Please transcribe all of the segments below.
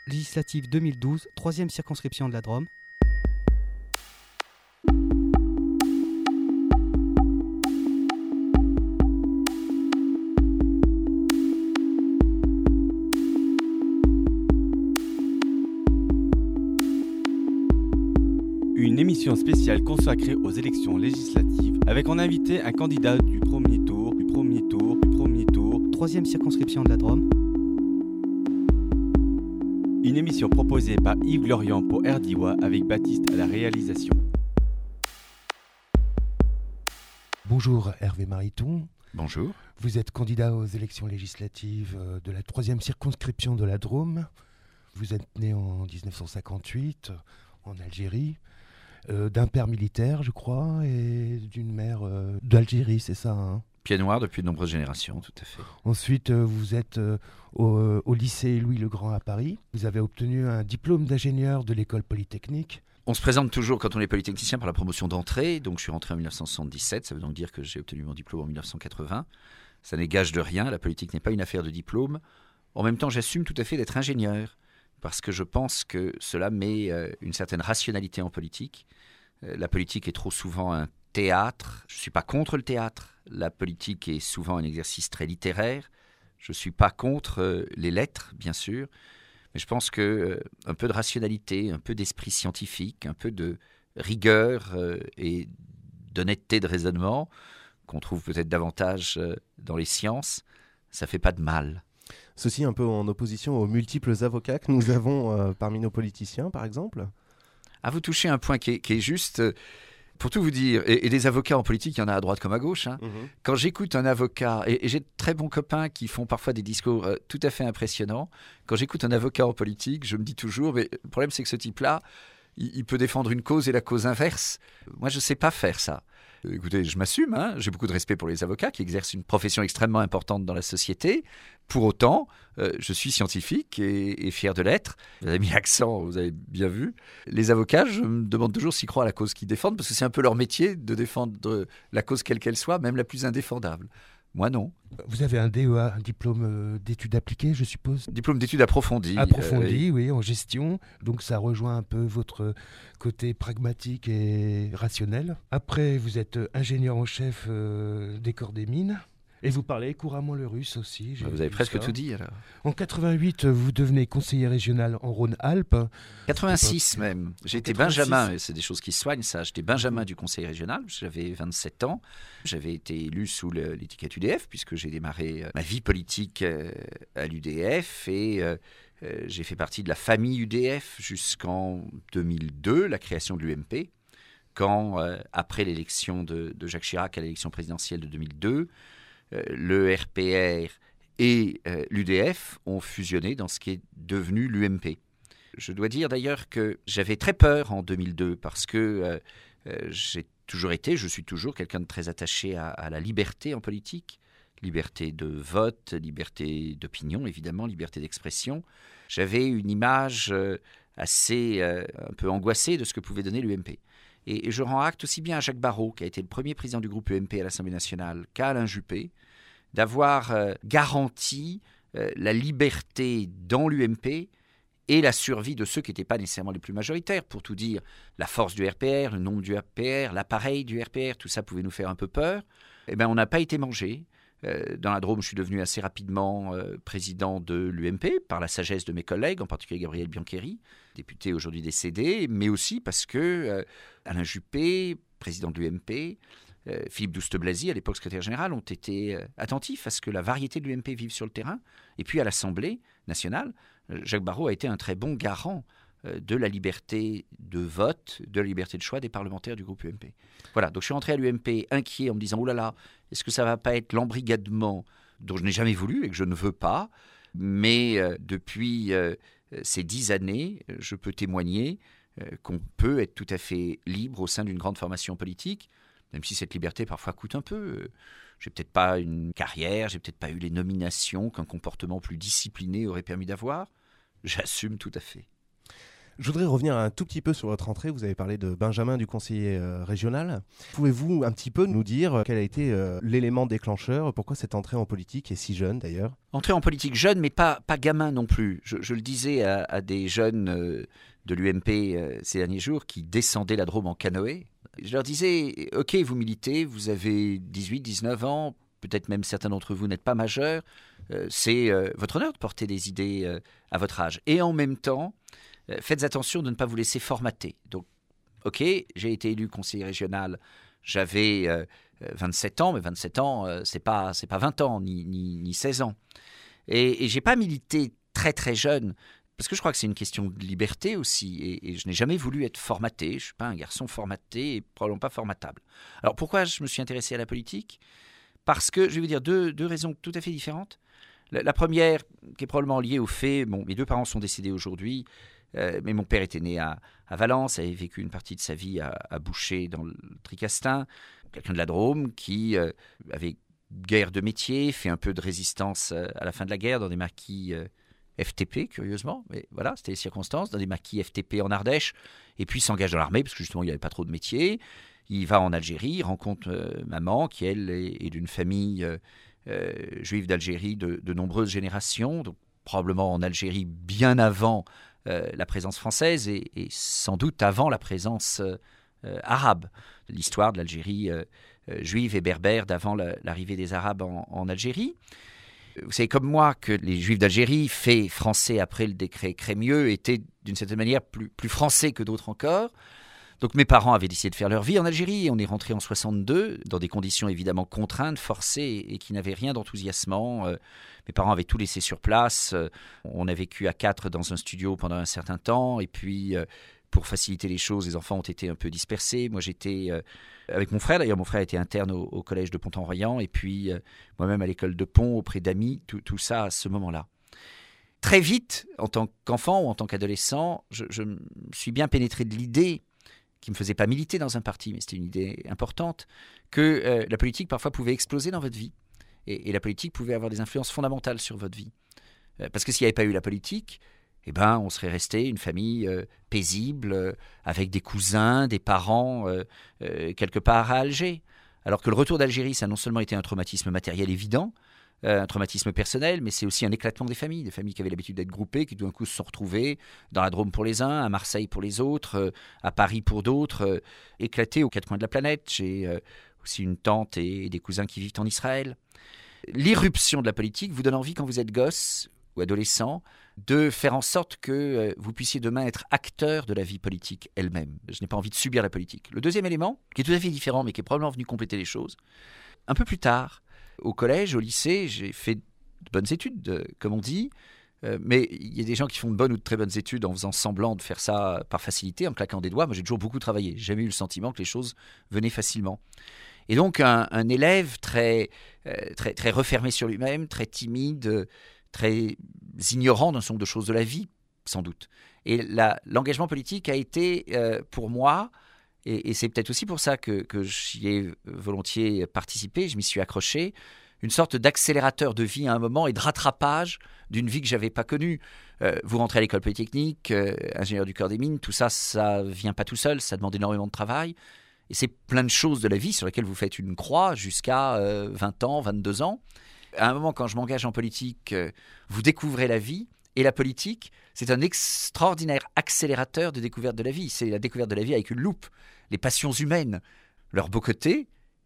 législative 2012, 3e circonscription de la Drôme. Une émission spéciale consacrée aux élections législatives avec en invité un candidat du premier tour, 3e circonscription de la Drôme. Une émission proposée par Yves Glorian pour RDIWA avec Baptiste à la réalisation. Bonjour Hervé Mariton. Bonjour. Vous êtes candidat aux élections législatives de la 3e circonscription de la Drôme. Vous êtes né en 1958 en Algérie. D'un père militaire, je crois, et d'une mère d'Algérie, c'est ça, hein? Pied noir depuis de nombreuses générations, tout à fait. Ensuite, vous êtes au lycée Louis-le-Grand à Paris. Vous avez obtenu un diplôme d'ingénieur de l'école polytechnique. On se présente toujours quand on est polytechnicien par la promotion d'entrée. Donc je suis rentré en 1977, ça veut donc dire que j'ai obtenu mon diplôme en 1980. Ça n'est gage de rien, la politique n'est pas une affaire de diplôme. En même temps, j'assume tout à fait d'être ingénieur, parce que je pense que cela met une certaine rationalité en politique. La politique est trop souvent un théâtre. Je ne suis pas contre le théâtre. La politique est souvent un exercice très littéraire. Je ne suis pas contre les lettres, bien sûr. Mais je pense qu'un peu de rationalité, un peu d'esprit scientifique, un peu de rigueur et d'honnêteté de raisonnement, qu'on trouve peut-être davantage dans les sciences, ça ne fait pas de mal. Ceci un peu en opposition aux multiples avocats que nous avons parmi nos politiciens, par exemple. Ah, vous touchez un point qui est juste, pour tout vous dire, et des avocats en politique, il y en a à droite comme à gauche. Quand j'écoute un avocat, et j'ai de très bons copains qui font parfois des discours tout à fait impressionnants, quand j'écoute un avocat en politique, je me dis toujours, mais le problème c'est que ce type-là, il peut défendre une cause et la cause inverse. Moi, je ne sais pas faire ça. Écoutez, je m'assume, j'ai beaucoup de respect pour les avocats qui exercent une profession extrêmement importante dans la société. Pour autant, je suis scientifique et fier de l'être. Vous avez mis l'accent, vous avez bien vu. Les avocats, je me demande toujours s'ils croient à la cause qu'ils défendent, parce que c'est un peu leur métier de défendre la cause quelle qu'elle soit, même la plus indéfendable. Moi, non. Vous avez un DEA, un diplôme d'études appliquées, je suppose? Diplôme d'études approfondies. Approfondies, oui, en gestion. Donc ça rejoint un peu votre côté pragmatique et rationnel. Après, vous êtes ingénieur en chef des corps des mines. Et vous parlez couramment le russe aussi. Vous avez presque tout dit, alors. En 88, vous devenez conseiller régional en Rhône-Alpes. 86 même. J'ai été Benjamin, c'est des choses qui se soignent ça. J'étais Benjamin du conseil régional, j'avais 27 ans. J'avais été élu sous l'étiquette UDF, puisque j'ai démarré ma vie politique à l'UDF. Et j'ai fait partie de la famille UDF jusqu'en 2002, la création de l'UMP. Quand, après l'élection de Jacques Chirac à l'élection présidentielle de 2002, le RPR et l'UDF ont fusionné dans ce qui est devenu l'UMP. Je dois dire d'ailleurs que j'avais très peur en 2002 parce que je suis toujours quelqu'un de très attaché à la liberté en politique, liberté de vote, liberté d'opinion évidemment, liberté d'expression. J'avais une image assez un peu angoissée de ce que pouvait donner l'UMP. Et je rends acte aussi bien à Jacques Barrot, qui a été le premier président du groupe UMP à l'Assemblée nationale, qu'à Alain Juppé, d'avoir garanti la liberté dans l'UMP et la survie de ceux qui n'étaient pas nécessairement les plus majoritaires. Pour tout dire, la force du RPR, le nombre du RPR, l'appareil du RPR, tout ça pouvait nous faire un peu peur. Eh bien, on n'a pas été mangé. Dans la Drôme, je suis devenu assez rapidement président de l'UMP, par la sagesse de mes collègues, en particulier Gabriel Biancheri, député aujourd'hui décédé, mais aussi parce que Alain Juppé, président de l'UMP, Philippe Douste-Blazy, à l'époque secrétaire général, ont été attentifs à ce que la variété de l'UMP vive sur le terrain. Et puis à l'Assemblée nationale, Jacques Barrot a été un très bon garant de la liberté de vote, de la liberté de choix des parlementaires du groupe UMP. Voilà, donc je suis rentré à l'UMP inquiet en me disant « Oh là là, est-ce que ça ne va pas être l'embrigadement dont je n'ai jamais voulu et que je ne veux pas ?» Mais depuis ces 10 années, je peux témoigner qu'on peut être tout à fait libre au sein d'une grande formation politique, même si cette liberté parfois coûte un peu. J'ai peut-être pas une carrière, j'ai peut-être pas eu les nominations qu'un comportement plus discipliné aurait permis d'avoir. J'assume tout à fait. Je voudrais revenir un tout petit peu sur votre entrée. Vous avez parlé de Benjamin, du conseiller régional. Pouvez-vous un petit peu nous dire quel a été l'élément déclencheur? Pourquoi cette entrée en politique est si jeune d'ailleurs? Entrée en politique jeune, mais pas gamin non plus. Je le disais à des jeunes de l'UMP ces derniers jours qui descendaient la Drôme en canoë. Je leur disais, ok, vous militez, vous avez 18, 19 ans, peut-être même certains d'entre vous n'êtes pas majeurs. C'est votre honneur de porter des idées à votre âge. Et en même temps, faites attention de ne pas vous laisser formater. Donc, ok, j'ai été élu conseiller régional, j'avais 27 ans, mais 27 ans, c'est pas 20 ans, ni 16 ans. Et je n'ai pas milité très très jeune, parce que je crois que c'est une question de liberté aussi, et je n'ai jamais voulu être formaté. Je ne suis pas un garçon formaté, et probablement pas formatable. Alors pourquoi je me suis intéressé à la politique? Parce que, je vais vous dire, deux raisons tout à fait différentes. La première, qui est probablement liée au fait, mes deux parents sont décédés aujourd'hui, mais mon père était né à Valence, avait vécu une partie de sa vie à Boucher dans le Tricastin, quelqu'un de la Drôme qui avait guerre de métier, fait un peu de résistance à la fin de la guerre dans des maquis FTP, curieusement, mais voilà, c'était les circonstances, dans des maquis FTP en Ardèche, et puis s'engage dans l'armée, parce que justement il n'y avait pas trop de métier. Il va en Algérie, il rencontre maman, qui elle est d'une famille juive d'Algérie de nombreuses générations, donc probablement en Algérie bien avant la présence française et sans doute avant la présence arabe. L'histoire de l'Algérie juive et berbère d'avant l'arrivée des Arabes en Algérie. Vous savez comme moi que les Juifs d'Algérie, faits français après le décret Crémieux, étaient d'une certaine manière plus français que d'autres encore. Donc mes parents avaient décidé de faire leur vie en Algérie et on est rentré en 62 dans des conditions évidemment contraintes, forcées et qui n'avaient rien d'enthousiasmant. Mes parents avaient tout laissé sur place. On a vécu à 4 dans un studio pendant un certain temps et puis pour faciliter les choses, les enfants ont été un peu dispersés. Moi j'étais avec mon frère, d'ailleurs mon frère était interne au collège de Pont-en-Royan et puis moi-même à l'école de Pont auprès d'amis, tout ça à ce moment-là. Très vite, en tant qu'enfant ou en tant qu'adolescent, je me suis bien pénétré de l'idée qui ne me faisait pas militer dans un parti, mais c'était une idée importante, que la politique parfois pouvait exploser dans votre vie. Et la politique pouvait avoir des influences fondamentales sur votre vie. Parce que s'il n'y avait pas eu la politique, on serait resté une famille paisible, avec des cousins, des parents, quelque part à Alger. Alors que le retour d'Algérie, ça a non seulement été un traumatisme matériel évident, un traumatisme personnel, mais c'est aussi un éclatement des familles qui avaient l'habitude d'être groupées, qui tout d'un coup se sont retrouvées dans la Drôme pour les uns, à Marseille pour les autres, à Paris pour d'autres, éclatées aux quatre coins de la planète. J'ai aussi une tante et des cousins qui vivent en Israël. L'irruption de la politique vous donne envie, quand vous êtes gosse ou adolescent, de faire en sorte que vous puissiez demain être acteur de la vie politique elle-même. Je n'ai pas envie de subir la politique. Le deuxième élément, qui est tout à fait différent, mais qui est probablement venu compléter les choses, un peu plus tard, au collège, au lycée, j'ai fait de bonnes études, comme on dit, mais il y a des gens qui font de bonnes ou de très bonnes études en faisant semblant de faire ça par facilité, en claquant des doigts. Moi, j'ai toujours beaucoup travaillé. J'ai jamais eu le sentiment que les choses venaient facilement. Et donc, un élève très refermé sur lui-même, très timide, très ignorant d'un certain nombre de choses de la vie, sans doute. Et l'engagement politique a été, pour moi, et c'est peut-être aussi pour ça que j'y ai volontiers participé, je m'y suis accroché, une sorte d'accélérateur de vie à un moment et de rattrapage d'une vie que je n'avais pas connue. Vous rentrez à l'école polytechnique, ingénieur du corps des mines, tout ça, ça ne vient pas tout seul, ça demande énormément de travail. Et c'est plein de choses de la vie sur lesquelles vous faites une croix jusqu'à 20 ans, 22 ans. À un moment, quand je m'engage en politique, vous découvrez la vie. Et la politique, c'est un extraordinaire accélérateur de découverte de la vie. C'est la découverte de la vie avec une loupe. Les passions humaines, leur beau côté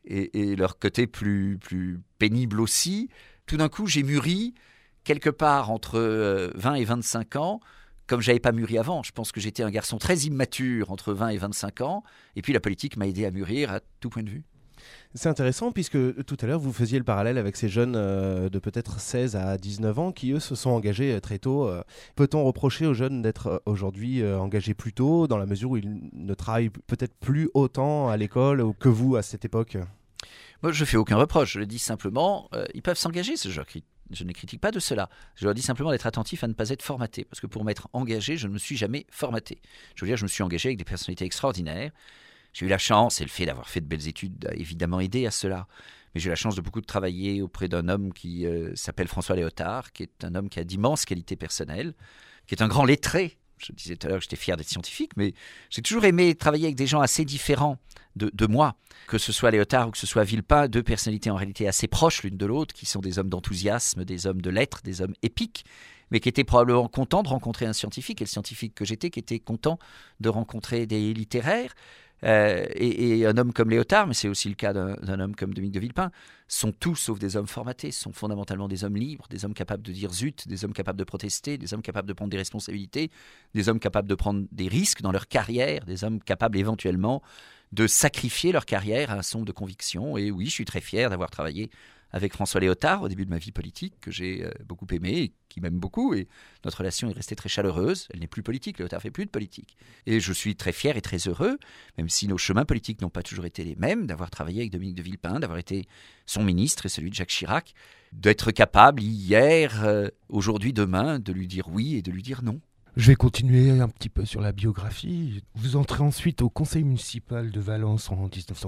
et leur côté plus pénible aussi. Tout d'un coup, j'ai mûri quelque part entre 20 et 25 ans, comme je n'avais pas mûri avant. Je pense que j'étais un garçon très immature entre 20 et 25 ans. Et puis la politique m'a aidé à mûrir à tout point de vue. C'est intéressant puisque tout à l'heure vous faisiez le parallèle avec ces jeunes de peut-être 16 à 19 ans qui eux se sont engagés très tôt. Peut-on reprocher aux jeunes d'être aujourd'hui engagés plus tôt dans la mesure où ils ne travaillent peut-être plus autant à l'école que vous à cette époque? Moi je ne fais aucun reproche, je le dis simplement, ils peuvent s'engager, je ne critique pas de cela. Je leur dis simplement d'être attentif à ne pas être formaté, parce que pour m'être engagé, je ne me suis jamais formaté. Je veux dire, je me suis engagé avec des personnalités extraordinaires. J'ai eu la chance, et le fait d'avoir fait de belles études a évidemment aidé à cela, mais j'ai eu la chance de beaucoup travailler auprès d'un homme qui s'appelle François Léotard, qui est un homme qui a d'immenses qualités personnelles, qui est un grand lettré. Je disais tout à l'heure que j'étais fier d'être scientifique, mais j'ai toujours aimé travailler avec des gens assez différents de moi, que ce soit Léotard ou que ce soit Villepin, deux personnalités en réalité assez proches l'une de l'autre, qui sont des hommes d'enthousiasme, des hommes de lettres, des hommes épiques, mais qui étaient probablement contents de rencontrer un scientifique, et le scientifique que j'étais qui était content de rencontrer des littéraires. Et un homme comme Léotard, mais c'est aussi le cas d'un homme comme Dominique de Villepin, sont tous, sauf des hommes formatés, sont fondamentalement des hommes libres, des hommes capables de dire zut, des hommes capables de protester, des hommes capables de prendre des responsabilités, des hommes capables de prendre des risques dans leur carrière, des hommes capables éventuellement de sacrifier leur carrière à un sombre de conviction. Et oui, je suis très fier d'avoir travaillé avec François Léotard au début de ma vie politique, que j'ai beaucoup aimé et qui m'aime beaucoup. Et notre relation est restée très chaleureuse. Elle n'est plus politique, Léotard ne fait plus de politique. Et je suis très fier et très heureux, même si nos chemins politiques n'ont pas toujours été les mêmes, d'avoir travaillé avec Dominique de Villepin, d'avoir été son ministre et celui de Jacques Chirac, d'être capable hier, aujourd'hui, demain, de lui dire oui et de lui dire non. Je vais continuer un petit peu sur la biographie. Vous entrez ensuite au conseil municipal de Valence en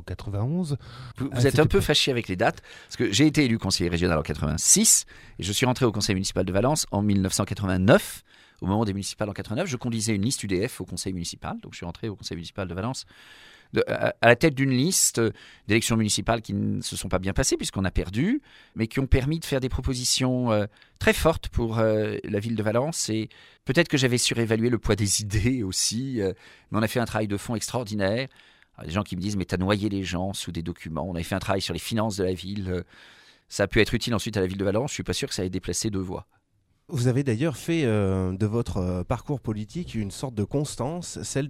1991. Vous êtes un peu fâché avec les dates, parce que j'ai été élu conseiller régional en 86, et je suis rentré au conseil municipal de Valence en 1989. Au moment des municipales en 89, je conduisais une liste UDF au conseil municipal, donc je suis rentré au conseil municipal de Valence à la tête d'une liste d'élections municipales qui ne se sont pas bien passées puisqu'on a perdu, mais qui ont permis de faire des propositions très fortes pour la ville de Valence. Et peut-être que j'avais surévalué le poids des idées aussi, mais on a fait un travail de fond extraordinaire. Alors, des gens qui me disent « mais t'as noyé les gens sous des documents ». On avait fait un travail sur les finances de la ville. Ça a pu être utile ensuite à la ville de Valence. Je ne suis pas sûr que ça ait déplacé 2 voix. Vous avez d'ailleurs fait de votre parcours politique une sorte de constance, celle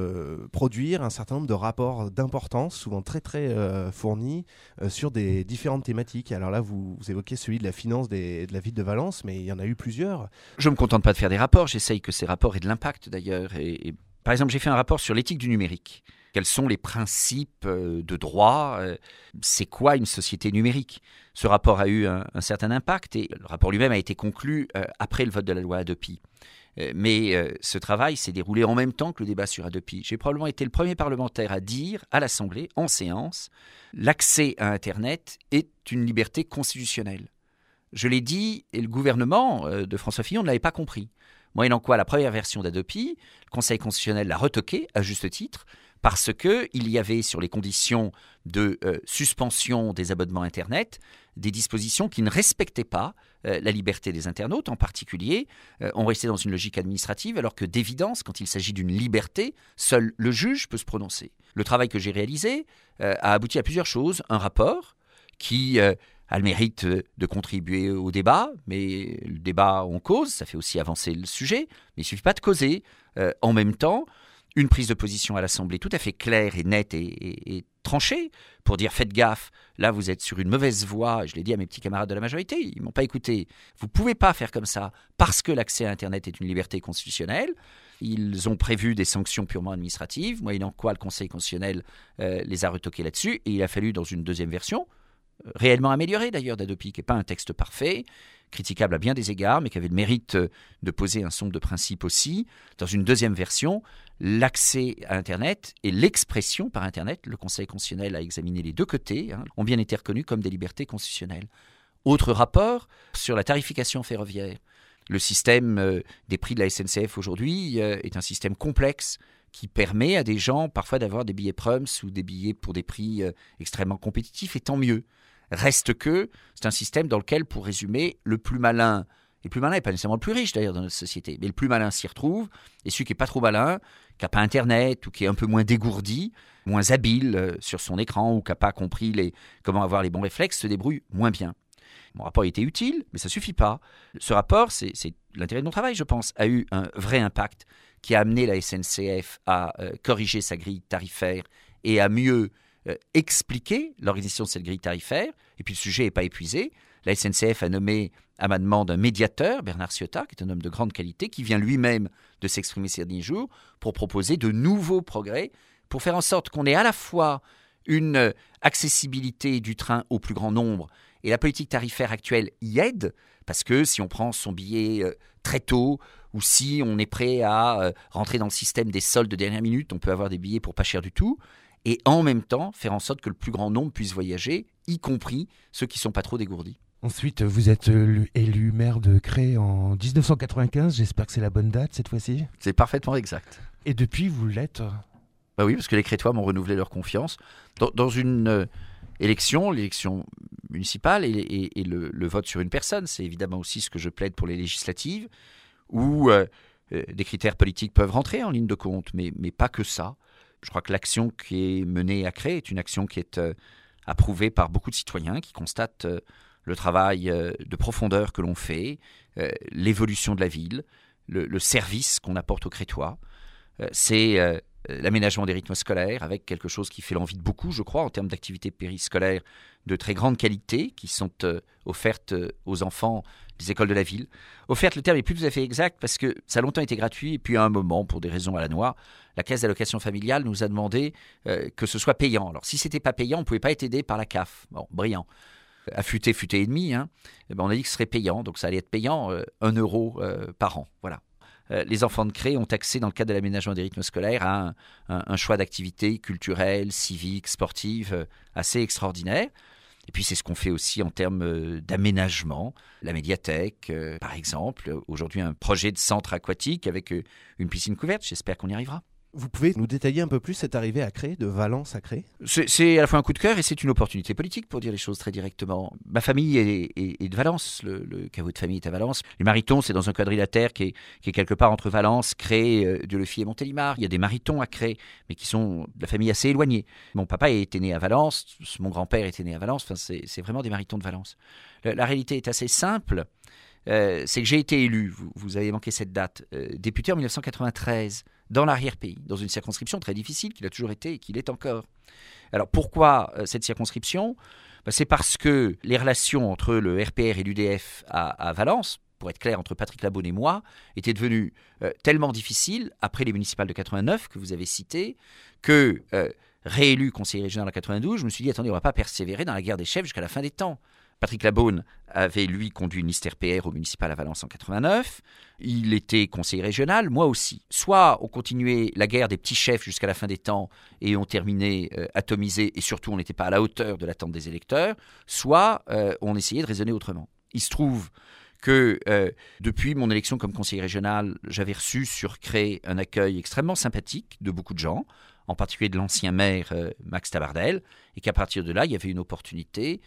de produire un certain nombre de rapports d'importance, souvent très très fournis, sur des différentes thématiques. Alors là, vous évoquez celui de la finance de la ville de Valence, mais il y en a eu plusieurs. Je ne me contente pas de faire des rapports, j'essaye que ces rapports aient de l'impact d'ailleurs. Et par exemple, j'ai fait un rapport sur l'éthique du numérique. Quels sont les principes de droit? C'est quoi une société numérique? Ce rapport a eu un certain impact et le rapport lui-même a été conclu après le vote de la loi Hadopi. Mais ce travail s'est déroulé en même temps que le débat sur Hadopi. J'ai probablement été le premier parlementaire à dire à l'Assemblée, en séance, l'accès à Internet est une liberté constitutionnelle. Je l'ai dit et le gouvernement de François Fillon ne l'avait pas compris. Moyennant quoi, la première version d'Hadopi, le Conseil constitutionnel l'a retoquée à juste titre, parce qu'il y avait sur les conditions de suspension des abonnements Internet des dispositions qui ne respectaient pas la liberté des internautes. En particulier, on restait dans une logique administrative alors que d'évidence, quand il s'agit d'une liberté, seul le juge peut se prononcer. Le travail que j'ai réalisé a abouti à plusieurs choses. Un rapport qui a le mérite de contribuer au débat, mais le débat on cause, ça fait aussi avancer le sujet, mais il ne suffit pas de causer. En même temps, une prise de position à l'Assemblée tout à fait claire et nette et tranchée pour dire faites gaffe, là vous êtes sur une mauvaise voie. Je l'ai dit à mes petits camarades de la majorité, ils ne m'ont pas écouté. Vous ne pouvez pas faire comme ça parce que l'accès à Internet est une liberté constitutionnelle. Ils ont prévu des sanctions purement administratives, moyennant quoi le Conseil constitutionnel les a retoquées là-dessus. Et il a fallu dans une deuxième version, réellement améliorée d'ailleurs d'Hadopi, qui n'est pas un texte parfait, critiquable à bien des égards, mais qui avait le mérite de poser un certain nombre de principes aussi. Dans une deuxième version, l'accès à Internet et l'expression par Internet, le Conseil constitutionnel a examiné les deux côtés, ont bien été reconnus comme des libertés constitutionnelles. Autre rapport sur la tarification ferroviaire. Le système des prix de la SNCF aujourd'hui est un système complexe qui permet à des gens parfois d'avoir des billets Prums ou des billets pour des prix extrêmement compétitifs, et tant mieux. Reste que c'est un système dans lequel, pour résumer, le plus malin, et le plus malin n'est pas nécessairement le plus riche d'ailleurs dans notre société, mais le plus malin s'y retrouve, et celui qui n'est pas trop malin, qui n'a pas Internet ou qui est un peu moins dégourdi, moins habile sur son écran ou qui n'a pas compris comment avoir les bons réflexes, se débrouille moins bien. Mon rapport a été utile, mais ça ne suffit pas. Ce rapport, c'est l'intérêt de mon travail, je pense, a eu un vrai impact qui a amené la SNCF à corriger sa grille tarifaire et à mieux expliquer l'organisation de cette grille tarifaire. Et puis le sujet n'est pas épuisé. La SNCF a nommé à ma demande un médiateur, Bernard Ciotat, qui est un homme de grande qualité, qui vient lui-même de s'exprimer ces derniers jours pour proposer de nouveaux progrès, pour faire en sorte qu'on ait à la fois une accessibilité du train au plus grand nombre. Et la politique tarifaire actuelle y aide, parce que si on prend son billet très tôt, ou si on est prêt à rentrer dans le système des soldes de dernière minute, on peut avoir des billets pour pas cher du tout, et en même temps faire en sorte que le plus grand nombre puisse voyager, y compris ceux qui ne sont pas trop dégourdis. Ensuite, vous êtes élu maire de Cré en 1995. J'espère que c'est la bonne date cette fois-ci. C'est parfaitement exact. Et depuis, vous l'êtes. Bah oui, parce que les Crétois m'ont renouvelé leur confiance. Dans une élection, l'élection municipale et le vote sur une personne, c'est évidemment aussi ce que je plaide pour les législatives, où des critères politiques peuvent rentrer en ligne de compte, mais pas que ça. Je crois que l'action qui est menée à Cré est une action qui est approuvée par beaucoup de citoyens qui constatent le travail de profondeur que l'on fait, l'évolution de la ville, le service qu'on apporte aux Crétois. C'est l'aménagement des rythmes scolaires avec quelque chose qui fait l'envie de beaucoup, je crois, en termes d'activités périscolaires de très grande qualité qui sont offertes aux enfants des écoles de la ville. Offerte, le terme est plus tout à fait exact parce que ça a longtemps été gratuit et puis à un moment, pour des raisons à la noix, la caisse d'allocation familiale nous a demandé que ce soit payant. Alors si c'était pas payant, on ne pouvait pas être aidé par la CAF. Bon, brillant. Affûté et demi, hein. On a dit que ce serait payant, donc ça allait être payant 1 euro par an. Voilà. Les enfants de Cré ont accès, dans le cadre de l'aménagement des rythmes scolaires, à un choix d'activités culturelles, civiques, sportives assez extraordinaire. Et puis c'est ce qu'on fait aussi en termes d'aménagement. La médiathèque, par exemple, aujourd'hui un projet de centre aquatique avec une piscine couverte. J'espère qu'on y arrivera. Vous pouvez nous détailler un peu plus cette arrivée à Cré, de Valence à Cré ? C'est à la fois un coup de cœur et c'est une opportunité politique, pour dire les choses très directement. Ma famille est de Valence, le caveau de famille est à Valence. Les Maritons, c'est dans un quadrilatère qui est quelque part entre Valence, Cré, Dieulefit et Montélimar. Il y a des Maritons à Cré, mais qui sont de la famille assez éloignée. Mon papa était né à Valence, mon grand-père était né à Valence, enfin, c'est vraiment des Maritons de Valence. La réalité est assez simple. C'est que j'ai été élu, vous avez manqué cette date, député en 1993, dans l'arrière-pays, dans une circonscription très difficile qu'il a toujours été et qu'il est encore. Alors pourquoi cette circonscription ? C'est parce que les relations entre le RPR et l'UDF à Valence, pour être clair, entre Patrick Labeaume et moi, étaient devenues tellement difficiles, après les municipales de 89 que vous avez citées, que réélu conseiller régional en 92, je me suis dit, attendez, on ne va pas persévérer dans la guerre des chefs jusqu'à la fin des temps. Patrick Labeaume avait, lui, conduit une liste RPR au municipal à Valence en 89. Il était conseiller régional, moi aussi. Soit on continuait la guerre des petits chefs jusqu'à la fin des temps et on terminait atomisé et surtout on n'était pas à la hauteur de l'attente des électeurs, soit on essayait de raisonner autrement. Il se trouve que depuis mon élection comme conseiller régional, j'avais reçu sur Cré un accueil extrêmement sympathique de beaucoup de gens, en particulier de l'ancien maire Max Tabardel, et qu'à partir de là, il y avait une opportunité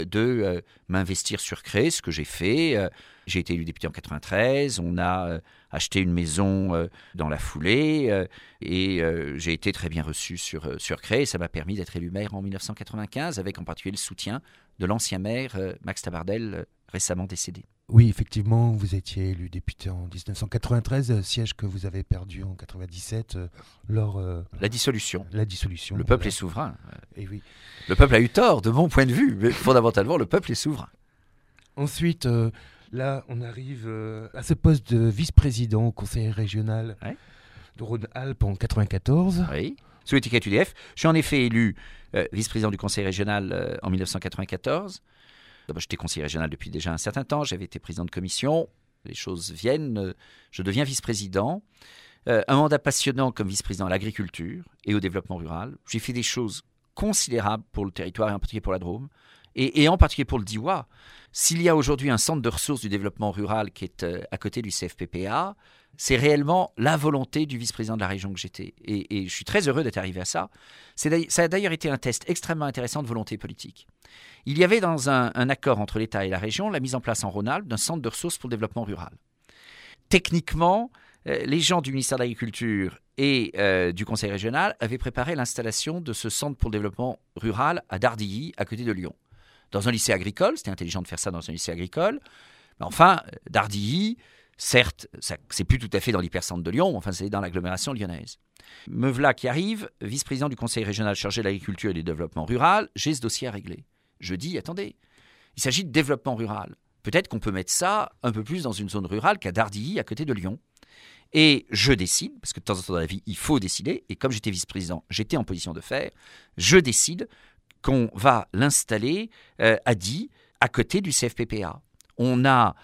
de m'investir sur Cré, ce que j'ai fait. J'ai été élu député en 93, on a acheté une maison dans la foulée, et j'ai été très bien reçu sur Cré, et ça m'a permis d'être élu maire en 1995, avec en particulier le soutien de l'ancien maire Max Tabardel, récemment décédé. Oui, effectivement, vous étiez élu député en 1993, siège que vous avez perdu en 1997 lors... La dissolution. La dissolution. Le peuple est souverain. Et oui. Le peuple a eu tort, de mon point de vue, mais fondamentalement, le peuple est souverain. Ensuite, là, on arrive à ce poste de vice-président au conseil régional de Rhône-Alpes en 1994. Oui, sous l'étiquette UDF. Je suis en effet élu vice-président du conseil régional en 1994. D'abord, j'étais conseiller régional depuis déjà un certain temps, j'avais été président de commission, les choses viennent, je deviens vice-président. Un mandat passionnant comme vice-président à l'agriculture et au développement rural. J'ai fait des choses considérables pour le territoire et en particulier pour la Drôme, et en particulier pour le Diois. S'il y a aujourd'hui un centre de ressources du développement rural qui est à côté du CFPPA, c'est réellement la volonté du vice-président de la région que j'étais. Et je suis très heureux d'être arrivé à ça. Ça a d'ailleurs été un test extrêmement intéressant de volonté politique. Il y avait dans un accord entre l'État et la région la mise en place en Rhône-Alpes d'un centre de ressources pour le développement rural. Techniquement, les gens du ministère de l'Agriculture et du Conseil régional avaient préparé l'installation de ce centre pour le développement rural à Dardilly, à côté de Lyon. Dans un lycée agricole, c'était intelligent de faire ça dans un lycée agricole, mais enfin, Dardilly, certes, c'est plus tout à fait dans l'hypercentre de Lyon, enfin c'est dans l'agglomération lyonnaise. Me voilà qui arrive, vice-président du Conseil régional chargé de l'agriculture et du développement rural, j'ai ce dossier à régler. Je dis, attendez, il s'agit de développement rural. Peut-être qu'on peut mettre ça un peu plus dans une zone rurale qu'à Dardilly, à côté de Lyon. Et je décide, parce que de temps en temps dans la vie, il faut décider, et comme j'étais vice-président, j'étais en position de faire, je décide qu'on va l'installer à Die, à côté du CFPPA. On a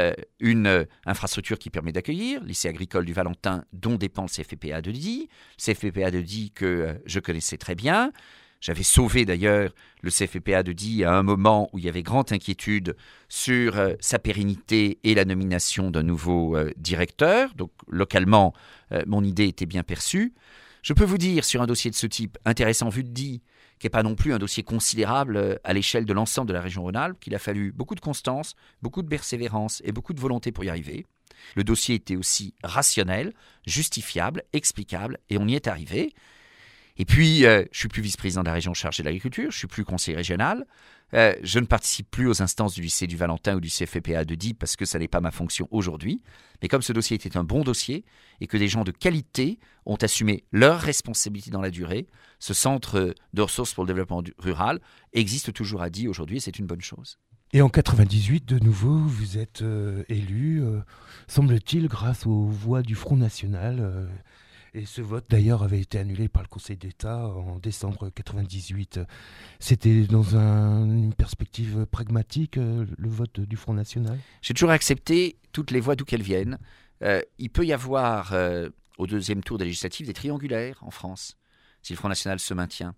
une infrastructure qui permet d'accueillir, lycée agricole du Valentin, dont dépend le CFPPA de Die, le CFPPA de Die que je connaissais très bien. J'avais sauvé d'ailleurs le CFPA de Die à un moment où il y avait grande inquiétude sur sa pérennité et la nomination d'un nouveau directeur. Donc localement, mon idée était bien perçue. Je peux vous dire, sur un dossier de ce type, intéressant vu de Die, qui n'est pas non plus un dossier considérable à l'échelle de l'ensemble de la région Rhône-Alpes, qu'il a fallu beaucoup de constance, beaucoup de persévérance et beaucoup de volonté pour y arriver. Le dossier était aussi rationnel, justifiable, explicable, et on y est arrivé. Et puis, je suis plus vice-président de la région chargé de l'agriculture, je suis plus conseiller régional, je ne participe plus aux instances du lycée du Valentin ou du CFPA de Die parce que ça n'est pas ma fonction aujourd'hui. Mais comme ce dossier était un bon dossier et que des gens de qualité ont assumé leurs responsabilités dans la durée, ce centre de ressources pour le développement rural existe toujours à Die aujourd'hui et c'est une bonne chose. Et en 98, de nouveau, vous êtes élu, semble-t-il, grâce aux voix du Front National. Et ce vote, d'ailleurs, avait été annulé par le Conseil d'État en décembre 98. C'était dans une perspective pragmatique, le vote du Front National ? J'ai toujours accepté toutes les voix d'où qu'elles viennent. Il peut y avoir, au deuxième tour des législatives, des triangulaires en France, si le Front National se maintient.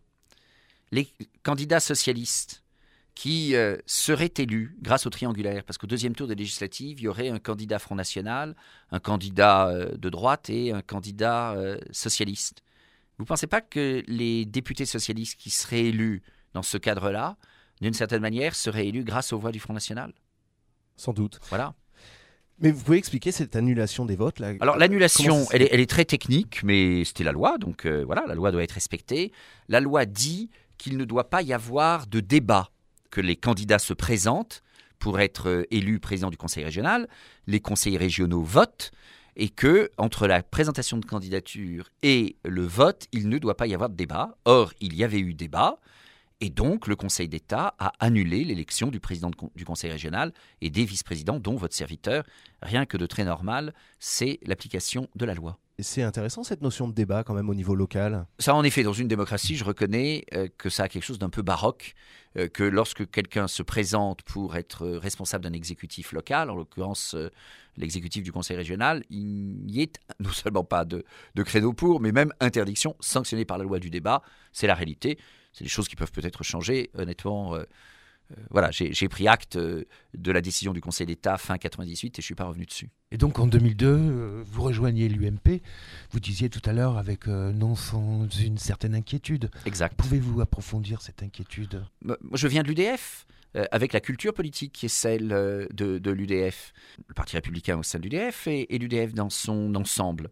Les candidats socialistes qui seraient élus grâce au triangulaire, parce qu'au deuxième tour des législatives, il y aurait un candidat Front National, un candidat de droite et un candidat socialiste. Vous ne pensez pas que les députés socialistes qui seraient élus dans ce cadre-là, d'une certaine manière, seraient élus grâce aux voix du Front National ? Sans doute. Voilà. Mais vous pouvez expliquer cette annulation des votes là ? Alors l'annulation, elle est très technique, mais c'était la loi, donc voilà, la loi doit être respectée. La loi dit qu'il ne doit pas y avoir de débat, que les candidats se présentent pour être élus président du conseil régional, les conseillers régionaux votent, et que entre la présentation de candidature et le vote, il ne doit pas y avoir de débat. Or, il y avait eu débat, et donc le Conseil d'État a annulé l'élection du président du conseil régional et des vice-présidents, dont votre serviteur. Rien que de très normal, c'est l'application de la loi. C'est intéressant cette notion de débat quand même au niveau local. Ça, en effet, dans une démocratie, je reconnais que ça a quelque chose d'un peu baroque, que lorsque quelqu'un se présente pour être responsable d'un exécutif local, en l'occurrence l'exécutif du conseil régional, il n'y est non seulement pas de créneau pour, mais même interdiction sanctionnée par la loi du débat. C'est la réalité. C'est des choses qui peuvent peut-être changer. Honnêtement, voilà, j'ai pris acte de la décision du Conseil d'État fin 98 et je ne suis pas revenu dessus. Et donc en 2002, vous rejoignez l'UMP. Vous disiez tout à l'heure avec non sans une certaine inquiétude. Exact. Pouvez-vous approfondir cette inquiétude ? Moi, je viens de l'UDF, avec la culture politique qui est celle de l'UDF, le Parti républicain au sein de l'UDF et l'UDF dans son ensemble.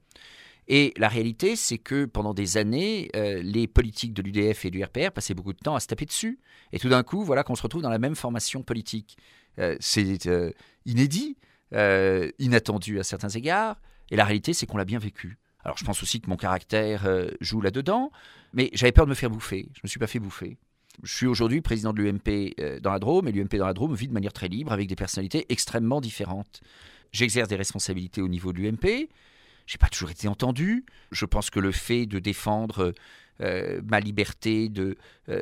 Et la réalité, c'est que pendant des années, les politiques de l'UDF et du RPR passaient beaucoup de temps à se taper dessus. Et tout d'un coup, voilà qu'on se retrouve dans la même formation politique. C'est inédit, inattendu à certains égards. Et la réalité, c'est qu'on l'a bien vécu. Alors, je pense aussi que mon caractère joue là-dedans, mais j'avais peur de me faire bouffer. Je ne me suis pas fait bouffer. Je suis aujourd'hui président de l'UMP dans la Drôme, et l'UMP dans la Drôme vit de manière très libre, avec des personnalités extrêmement différentes. J'exerce des responsabilités au niveau de l'UMP. Je n'ai pas toujours été entendu. Je pense que le fait de défendre ma liberté de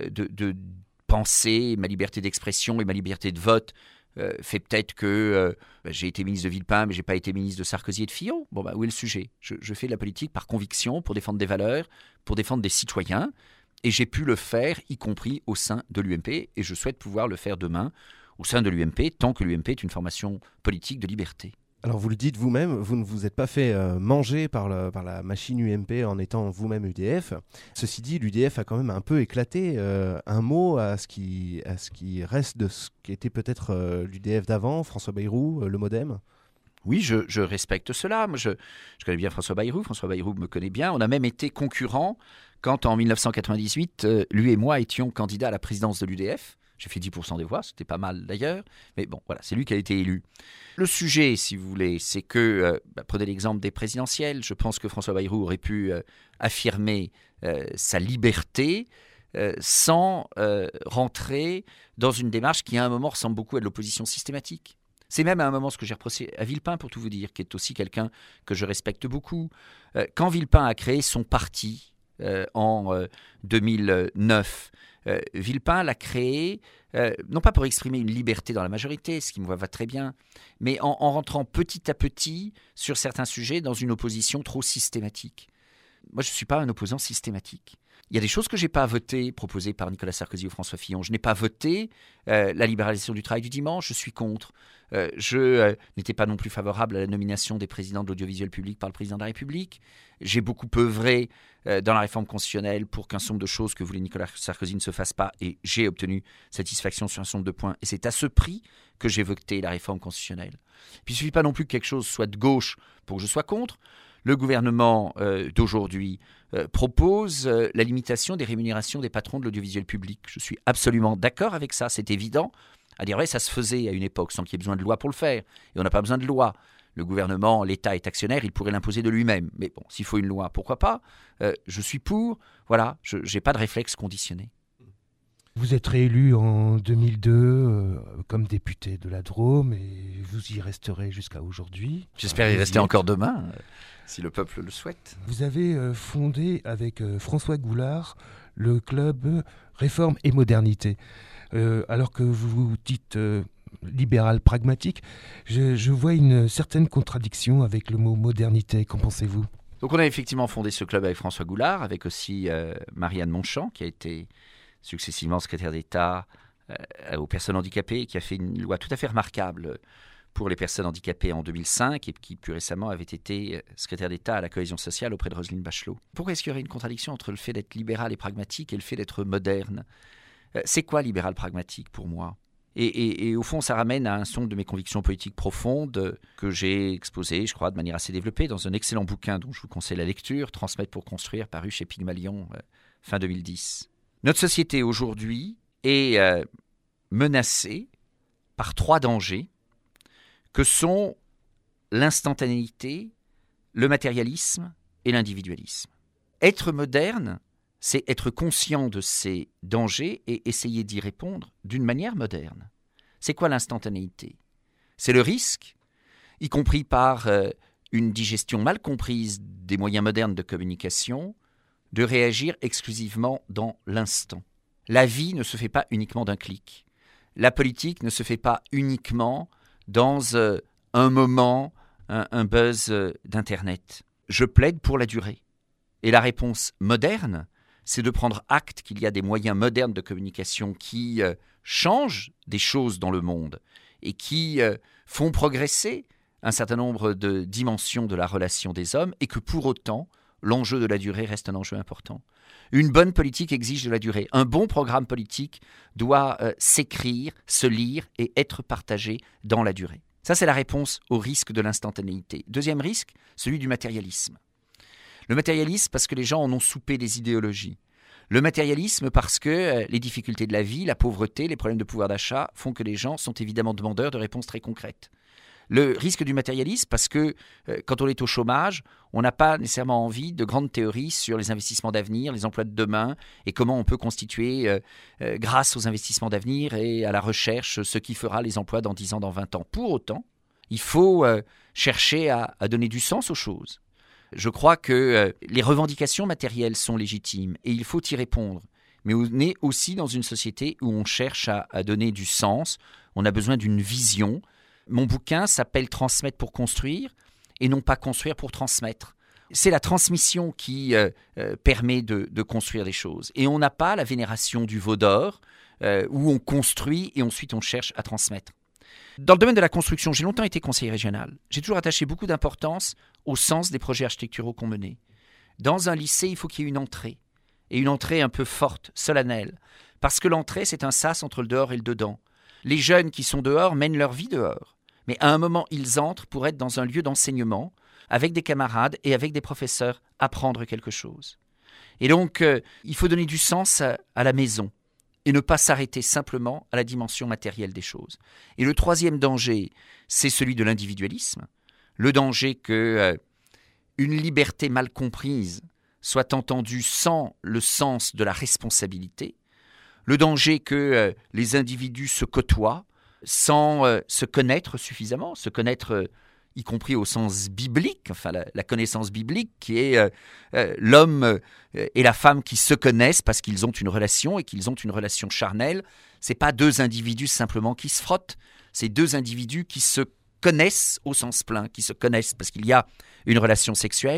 penser, ma liberté d'expression et ma liberté de vote fait peut-être que j'ai été ministre de Villepin, mais je n'ai pas été ministre de Sarkozy et de Fillon. Bon, où est le sujet ? Je fais de la politique par conviction, pour défendre des valeurs, pour défendre des citoyens. Et j'ai pu le faire, y compris au sein de l'UMP. Et je souhaite pouvoir le faire demain au sein de l'UMP, tant que l'UMP est une formation politique de liberté. Alors vous le dites vous-même, vous ne vous êtes pas fait manger par la machine UMP en étant vous-même UDF. Ceci dit, l'UDF a quand même un peu éclaté. Un mot à ce qui reste de ce qui était peut-être l'UDF d'avant, François Bayrou, le MoDem. Oui, je respecte cela. Moi, je connais bien François Bayrou. François Bayrou me connaît bien. On a même été concurrents quand, en 1998, lui et moi étions candidats à la présidence de l'UDF. J'ai fait 10% des voix, c'était pas mal d'ailleurs. Mais bon, voilà, c'est lui qui a été élu. Le sujet, si vous voulez, c'est que, prenez l'exemple des présidentielles. Je pense que François Bayrou aurait pu affirmer sa liberté sans rentrer dans une démarche qui, à un moment, ressemble beaucoup à de l'opposition systématique. C'est même à un moment ce que j'ai reproché à Villepin, pour tout vous dire, qui est aussi quelqu'un que je respecte beaucoup. Quand Villepin a créé son parti en 2009, Villepin l'a créé, non pas pour exprimer une liberté dans la majorité, ce qui me va très bien, mais en rentrant petit à petit sur certains sujets dans une opposition trop systématique. Moi, je ne suis pas un opposant systématique. Il y a des choses que je n'ai pas votées, proposées par Nicolas Sarkozy ou François Fillon. Je n'ai pas voté la libéralisation du travail du dimanche, je suis contre. Je n'étais pas non plus favorable à la nomination des présidents de l'audiovisuel public par le président de la République. J'ai beaucoup œuvré dans la réforme constitutionnelle pour qu'un certain nombre de choses que voulait Nicolas Sarkozy ne se fassent pas, et j'ai obtenu satisfaction sur un certain nombre de points. Et c'est à ce prix que j'ai voté la réforme constitutionnelle. Puis il ne suffit pas non plus que quelque chose soit de gauche pour que je sois contre. Le gouvernement d'aujourd'hui propose la limitation des rémunérations des patrons de l'audiovisuel public. Je suis absolument d'accord avec ça, c'est évident. À dire vrai, ça se faisait à une époque sans qu'il y ait besoin de loi pour le faire. Et on n'a pas besoin de loi. Le gouvernement, l'État est actionnaire, il pourrait l'imposer de lui-même. Mais bon, s'il faut une loi, pourquoi pas ? Je suis pour. Voilà, je n'ai pas de réflexe conditionné. Vous êtes réélu en 2002 comme député de la Drôme et vous y resterez jusqu'à aujourd'hui. J'espère y rester encore demain, si le peuple le souhaite. Vous avez fondé avec François Goulard le club Réforme et Modernité. Alors que vous vous dites libéral pragmatique, je vois une certaine contradiction avec le mot modernité. Qu'en pensez-vous ? Donc on a effectivement fondé ce club avec François Goulard, avec aussi Marianne Montchamp, qui a été successivement secrétaire d'État aux personnes handicapées, qui a fait une loi tout à fait remarquable pour les personnes handicapées en 2005 et qui plus récemment avait été secrétaire d'État à la cohésion sociale auprès de Roselyne Bachelot. Pourquoi est-ce qu'il y aurait une contradiction entre le fait d'être libéral et pragmatique et le fait d'être moderne ? C'est quoi libéral pragmatique pour moi ? Et au fond, ça ramène à un certain nombre de mes convictions politiques profondes que j'ai exposées, je crois, de manière assez développée dans un excellent bouquin dont je vous conseille la lecture, Transmettre pour construire, paru chez Pygmalion, fin 2010. Notre société aujourd'hui est menacée par 3 dangers que sont l'instantanéité, le matérialisme et l'individualisme. Être moderne, c'est être conscient de ces dangers et essayer d'y répondre d'une manière moderne. C'est quoi l'instantanéité ? C'est le risque, y compris par une digestion mal comprise des moyens modernes de communication, de réagir exclusivement dans l'instant. La vie ne se fait pas uniquement d'un clic. La politique ne se fait pas uniquement dans un moment, un buzz d'Internet. Je plaide pour la durée. Et la réponse moderne, c'est de prendre acte qu'il y a des moyens modernes de communication qui changent des choses dans le monde et qui font progresser un certain nombre de dimensions de la relation des hommes et que pour autant, l'enjeu de la durée reste un enjeu important. Une bonne politique exige de la durée. Un bon programme politique doit s'écrire, se lire et être partagé dans la durée. Ça, c'est la réponse au risque de l'instantanéité. Deuxième risque, celui du matérialisme. Le matérialisme parce que les gens en ont soupé des idéologies. Le matérialisme parce que les difficultés de la vie, la pauvreté, les problèmes de pouvoir d'achat font que les gens sont évidemment demandeurs de réponses très concrètes. Le risque du matérialisme parce que quand on est au chômage, on n'a pas nécessairement envie de grandes théories sur les investissements d'avenir, les emplois de demain et comment on peut constituer, grâce aux investissements d'avenir et à la recherche, ce qui fera les emplois dans 10 ans, dans 20 ans. Pour autant, il faut chercher à donner du sens aux choses. Je crois que les revendications matérielles sont légitimes et il faut y répondre. Mais on est aussi dans une société où on cherche à donner du sens, on a besoin d'une vision. Mon bouquin s'appelle « Transmettre pour construire » et non pas « Construire pour transmettre ». C'est la transmission qui permet de construire des choses. Et on n'a pas la vénération du veau d'or où on construit et ensuite on cherche à transmettre. Dans le domaine de la construction, j'ai longtemps été conseiller régional. J'ai toujours attaché beaucoup d'importance au sens des projets architecturaux qu'on menait. Dans un lycée, il faut qu'il y ait une entrée. Et une entrée un peu forte, solennelle. Parce que l'entrée, c'est un sas entre le dehors et le dedans. Les jeunes qui sont dehors mènent leur vie dehors. Mais à un moment, ils entrent pour être dans un lieu d'enseignement, avec des camarades et avec des professeurs, apprendre quelque chose. Et donc, il faut donner du sens à la maison. Et ne pas s'arrêter simplement à la dimension matérielle des choses. Et le troisième danger, c'est celui de l'individualisme. Le danger que une liberté mal comprise soit entendue sans le sens de la responsabilité. Le danger que les individus se côtoient sans se connaître suffisamment, se connaître y compris au sens biblique, enfin la connaissance biblique qui est l'homme et la femme qui se connaissent parce qu'ils ont une relation et qu'ils ont une relation charnelle. Ce n'est pas 2 individus simplement qui se frottent, c'est 2 individus qui se connaissent au sens plein, qui se connaissent parce qu'il y a une relation sexuelle,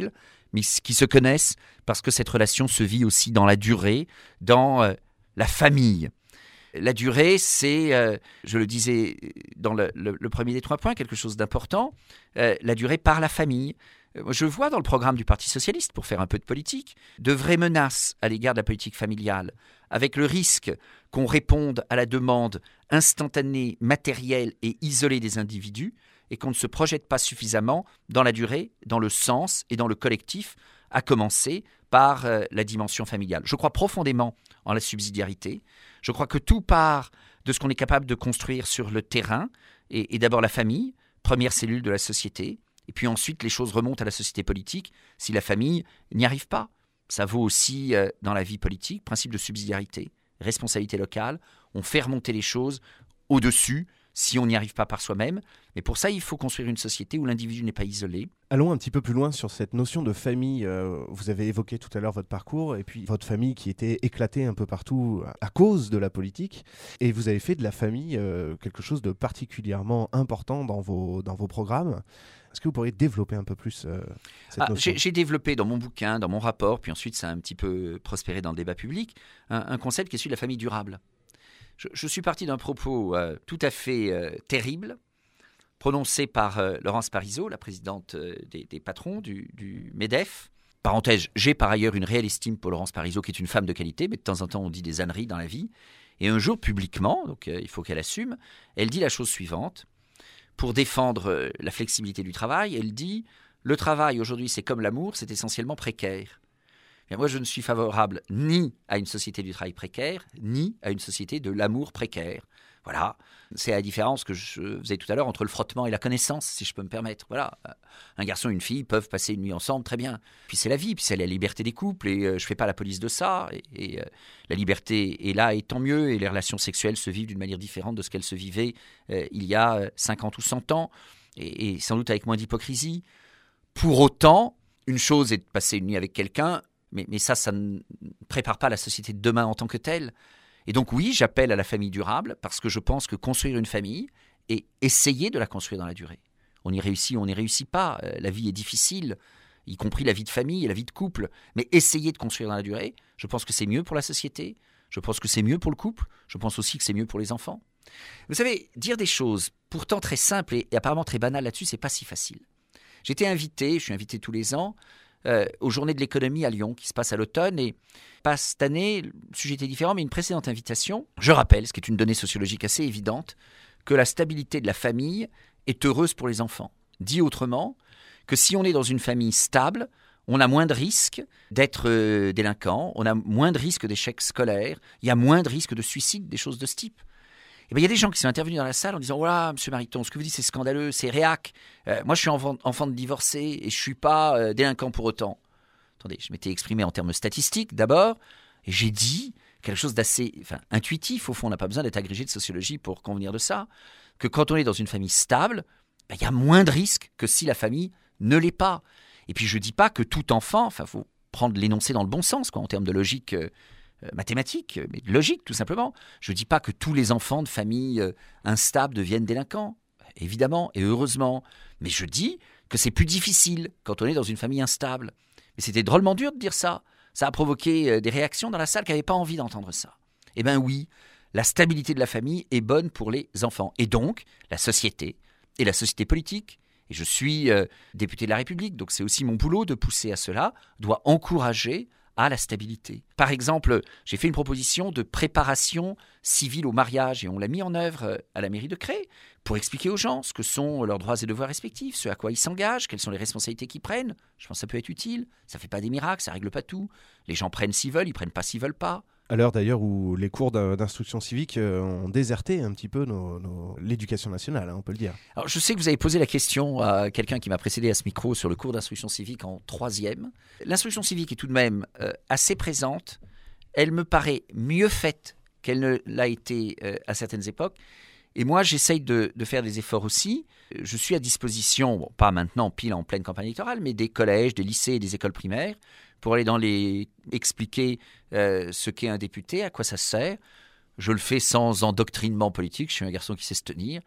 mais qui se connaissent parce que cette relation se vit aussi dans la durée, dans la famille. La durée, c'est, je le disais dans le premier des 3 points, quelque chose d'important, la durée par la famille. Je vois dans le programme du Parti socialiste, pour faire un peu de politique, de vraies menaces à l'égard de la politique familiale, avec le risque qu'on réponde à la demande instantanée, matérielle et isolée des individus, et qu'on ne se projette pas suffisamment dans la durée, dans le sens et dans le collectif, à commencer par la dimension familiale. Je crois profondément en la subsidiarité. Je crois que tout part de ce qu'on est capable de construire sur le terrain, et d'abord la famille, première cellule de la société, et puis ensuite les choses remontent à la société politique si la famille n'y arrive pas. Ça vaut aussi dans la vie politique, principe de subsidiarité, responsabilité locale, on fait remonter les choses au-dessus si on n'y arrive pas par soi-même. Mais pour ça, il faut construire une société où l'individu n'est pas isolé. Allons un petit peu plus loin sur cette notion de famille. Vous avez évoqué tout à l'heure votre parcours et puis votre famille qui était éclatée un peu partout à cause de la politique. Et vous avez fait de la famille quelque chose de particulièrement important dans vos programmes. Est-ce que vous pourriez développer un peu plus cette notion ? J'ai développé dans mon bouquin, dans mon rapport, puis ensuite ça a un petit peu prospéré dans le débat public, un concept qui est celui de la famille durable. Je suis parti d'un propos tout à fait terrible, prononcé par Laurence Parisot, la présidente des patrons du MEDEF. Parenthèse, j'ai par ailleurs une réelle estime pour Laurence Parisot, qui est une femme de qualité, mais de temps en temps on dit des âneries dans la vie. Et un jour, publiquement, donc il faut qu'elle assume, elle dit la chose suivante. Pour défendre la flexibilité du travail, elle dit « Le travail aujourd'hui, c'est comme l'amour, c'est essentiellement précaire ». Moi, je ne suis favorable ni à une société du travail précaire, ni à une société de l'amour précaire. Voilà, c'est la différence que je faisais tout à l'heure entre le frottement et la connaissance, si je peux me permettre. Voilà, un garçon et une fille peuvent passer une nuit ensemble, très bien. Puis c'est la vie, puis c'est la liberté des couples, et je ne fais pas la police de ça. Et la liberté est là, et tant mieux, et les relations sexuelles se vivent d'une manière différente de ce qu'elles se vivaient il y a 50 ou 100 ans, et sans doute avec moins d'hypocrisie. Pour autant, une chose est de passer une nuit avec quelqu'un, mais ça ne prépare pas la société de demain en tant que telle. Et donc oui, j'appelle à la famille durable parce que je pense que construire une famille et essayer de la construire dans la durée. On y réussit ou on n'y réussit pas. La vie est difficile, y compris la vie de famille et la vie de couple. Mais essayer de construire dans la durée, je pense que c'est mieux pour la société, je pense que c'est mieux pour le couple, je pense aussi que c'est mieux pour les enfants. Vous savez, dire des choses pourtant très simples et apparemment très banales là-dessus, c'est pas si facile. Je suis invité tous les ans, aux Journées de l'économie à Lyon, qui se passe à l'automne, et pas cette année, le sujet était différent, mais une précédente invitation, je rappelle, ce qui est une donnée sociologique assez évidente, que la stabilité de la famille est heureuse pour les enfants. Dit autrement, que si on est dans une famille stable, on a moins de risques d'être délinquant, on a moins de risques d'échec scolaire, il y a moins de risques de suicide, des choses de ce type. Et bien, il y a des gens qui sont intervenus dans la salle en disant « Voilà, monsieur Mariton, ce que vous dites, c'est scandaleux, c'est réac. Moi, je suis enfant de divorcé et je ne suis pas délinquant pour autant. » Attendez, je m'étais exprimé en termes statistiques d'abord, et j'ai dit quelque chose d'assez intuitif. Au fond, on n'a pas besoin d'être agrégé de sociologie pour convenir de ça, que quand on est dans une famille stable, il y a moins de risques que si la famille ne l'est pas. Et puis, je ne dis pas que tout enfant, il faut prendre l'énoncé dans le bon sens, en termes de logique mathématique, mais logique tout simplement. Je ne dis pas que tous les enfants de familles instables deviennent délinquants, évidemment et heureusement, mais je dis que c'est plus difficile quand on est dans une famille instable. Mais c'était drôlement dur de dire ça. Ça a provoqué des réactions dans la salle qui n'avaient pas envie d'entendre ça. Eh bien oui, la stabilité de la famille est bonne pour les enfants, et donc la société et la société politique. Et je suis député de la République, donc c'est aussi mon boulot de pousser à cela, doit encourager à la stabilité. Par exemple, j'ai fait une proposition de préparation civile au mariage et on l'a mis en œuvre à la mairie de Cré pour expliquer aux gens ce que sont leurs droits et devoirs respectifs, ce à quoi ils s'engagent, quelles sont les responsabilités qu'ils prennent. Je pense que ça peut être utile, ça ne fait pas des miracles, ça ne règle pas tout. Les gens prennent s'ils veulent, ils ne prennent pas s'ils ne veulent pas. À l'heure d'ailleurs où les cours d'instruction civique ont déserté un petit peu l'éducation nationale, on peut le dire. Alors, je sais que vous avez posé la question à quelqu'un qui m'a précédé à ce micro sur le cours d'instruction civique en 3e. L'instruction civique est tout de même assez présente. Elle me paraît mieux faite qu'elle ne l'a été à certaines époques. Et moi, j'essaye de faire des efforts aussi. Je suis à disposition, bon, pas maintenant, pile en pleine campagne électorale, mais des collèges, des lycées et des écoles primaires pour aller expliquer ce qu'est un député, à quoi ça sert. Je le fais sans endoctrinement politique, je suis un garçon qui sait se tenir.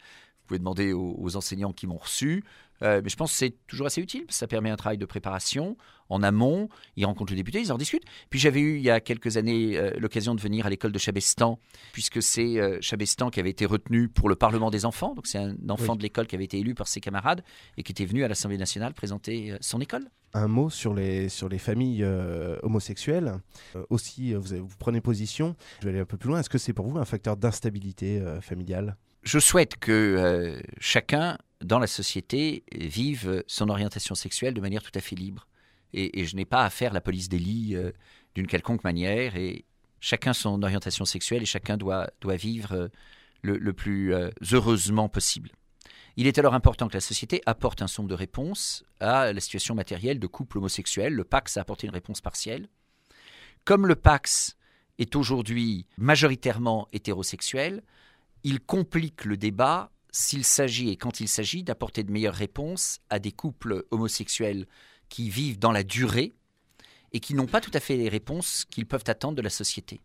Vous pouvez demander aux enseignants qui m'ont reçu. Mais je pense que c'est toujours assez utile, parce que ça permet un travail de préparation en amont. Ils rencontrent le député, ils en discutent. Puis j'avais eu, il y a quelques années, l'occasion de venir à l'école de Chabestan, puisque c'est Chabestan qui avait été retenu pour le Parlement des enfants. Donc c'est un enfant de l'école qui avait été élu par ses camarades et qui était venu à l'Assemblée nationale présenter son école. Un mot sur les familles homosexuelles. Aussi, vous prenez position. Je vais aller un peu plus loin. Est-ce que c'est pour vous un facteur d'instabilité familiale ? Je souhaite que chacun dans la société vive son orientation sexuelle de manière tout à fait libre. Et je n'ai pas à faire la police des lits d'une quelconque manière. Et chacun son orientation sexuelle et chacun doit vivre le plus heureusement possible. Il est alors important que la société apporte un certain nombre de réponses à la situation matérielle de couples homosexuels. Le Pacs a apporté une réponse partielle. Comme le Pacs est aujourd'hui majoritairement hétérosexuel, il complique le débat s'il s'agit et quand il s'agit d'apporter de meilleures réponses à des couples homosexuels qui vivent dans la durée et qui n'ont pas tout à fait les réponses qu'ils peuvent attendre de la société.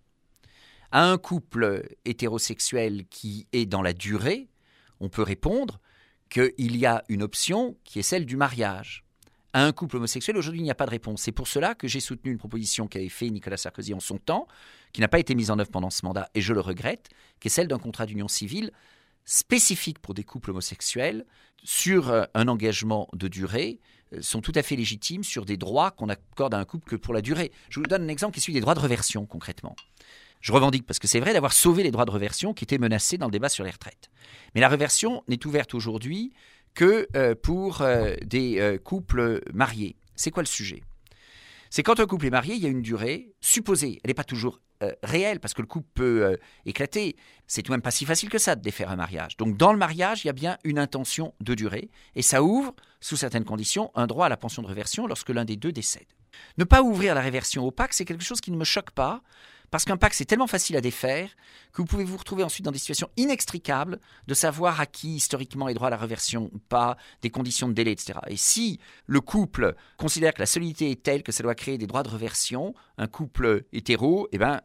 À un couple hétérosexuel qui est dans la durée, on peut répondre qu'il y a une option qui est celle du mariage. À un couple homosexuel, aujourd'hui, il n'y a pas de réponse. C'est pour cela que j'ai soutenu une proposition qu'avait fait Nicolas Sarkozy en son temps, qui n'a pas été mise en œuvre pendant ce mandat, et je le regrette, qui est celle d'un contrat d'union civile spécifique pour des couples homosexuels, sur un engagement de durée, sont tout à fait légitimes sur des droits qu'on accorde à un couple que pour la durée. Je vous donne un exemple qui est celui des droits de réversion, concrètement. Je revendique, parce que c'est vrai, d'avoir sauvé les droits de réversion qui étaient menacés dans le débat sur les retraites. Mais la réversion n'est ouverte aujourd'hui que pour des couples mariés. C'est quoi le sujet ? C'est quand un couple est marié, il y a une durée supposée. Elle n'est pas toujours réelle, parce que le couple peut éclater. C'est tout de même pas si facile que ça de défaire un mariage. Donc dans le mariage, il y a bien une intention de durée, et ça ouvre, sous certaines conditions, un droit à la pension de réversion lorsque l'un des deux décède. Ne pas ouvrir la réversion au Pacs, c'est quelque chose qui ne me choque pas, parce qu'un Pacs, c'est tellement facile à défaire que vous pouvez vous retrouver ensuite dans des situations inextricables de savoir à qui historiquement est droit à la réversion ou pas, des conditions de délai, etc. Et si le couple considère que la solidité est telle que ça doit créer des droits de réversion, un couple hétéro,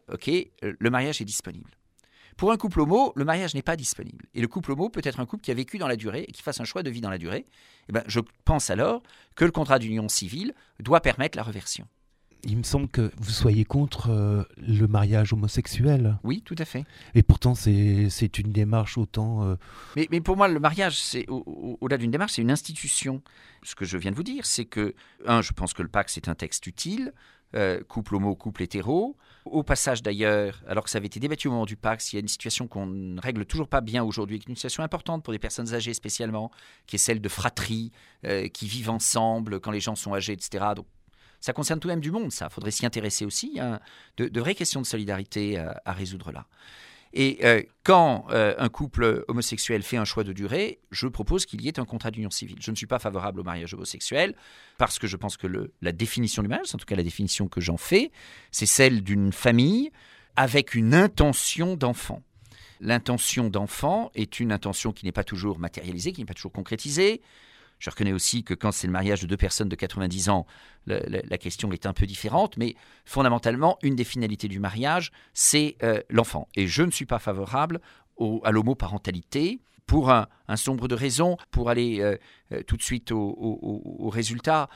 le mariage est disponible. Pour un couple homo, le mariage n'est pas disponible. Et le couple homo peut être un couple qui a vécu dans la durée et qui fasse un choix de vie dans la durée. Je pense alors que le contrat d'union civile doit permettre la réversion. Il me semble que vous soyez contre le mariage homosexuel. Oui, tout à fait. Et pourtant, c'est une démarche autant... Mais pour moi, le mariage, c'est au-delà d'une démarche, c'est une institution. Ce que je viens de vous dire, c'est que, je pense que le Pacs c'est un texte utile, couple homo, couple hétéro. Au passage d'ailleurs, alors que ça avait été débattu au moment du Pacs, il y a une situation qu'on ne règle toujours pas bien aujourd'hui, qui est une situation importante pour des personnes âgées spécialement, qui est celle de fratrie, qui vivent ensemble quand les gens sont âgés, etc. Donc, ça concerne tout de même du monde, ça. Il faudrait s'y intéresser aussi. Il y a de vraies questions de solidarité à résoudre là. Et quand un couple homosexuel fait un choix de durée, je propose qu'il y ait un contrat d'union civile. Je ne suis pas favorable au mariage homosexuel parce que je pense que la définition du mariage, en tout cas la définition que j'en fais, c'est celle d'une famille avec une intention d'enfant. L'intention d'enfant est une intention qui n'est pas toujours matérialisée, qui n'est pas toujours concrétisée. Je reconnais aussi que quand c'est le mariage de deux personnes de 90 ans, la question est un peu différente, mais fondamentalement, une des finalités du mariage, c'est l'enfant. Et je ne suis pas favorable à l'homoparentalité pour un certain nombre de raisons. Pour aller tout de suite au résultat,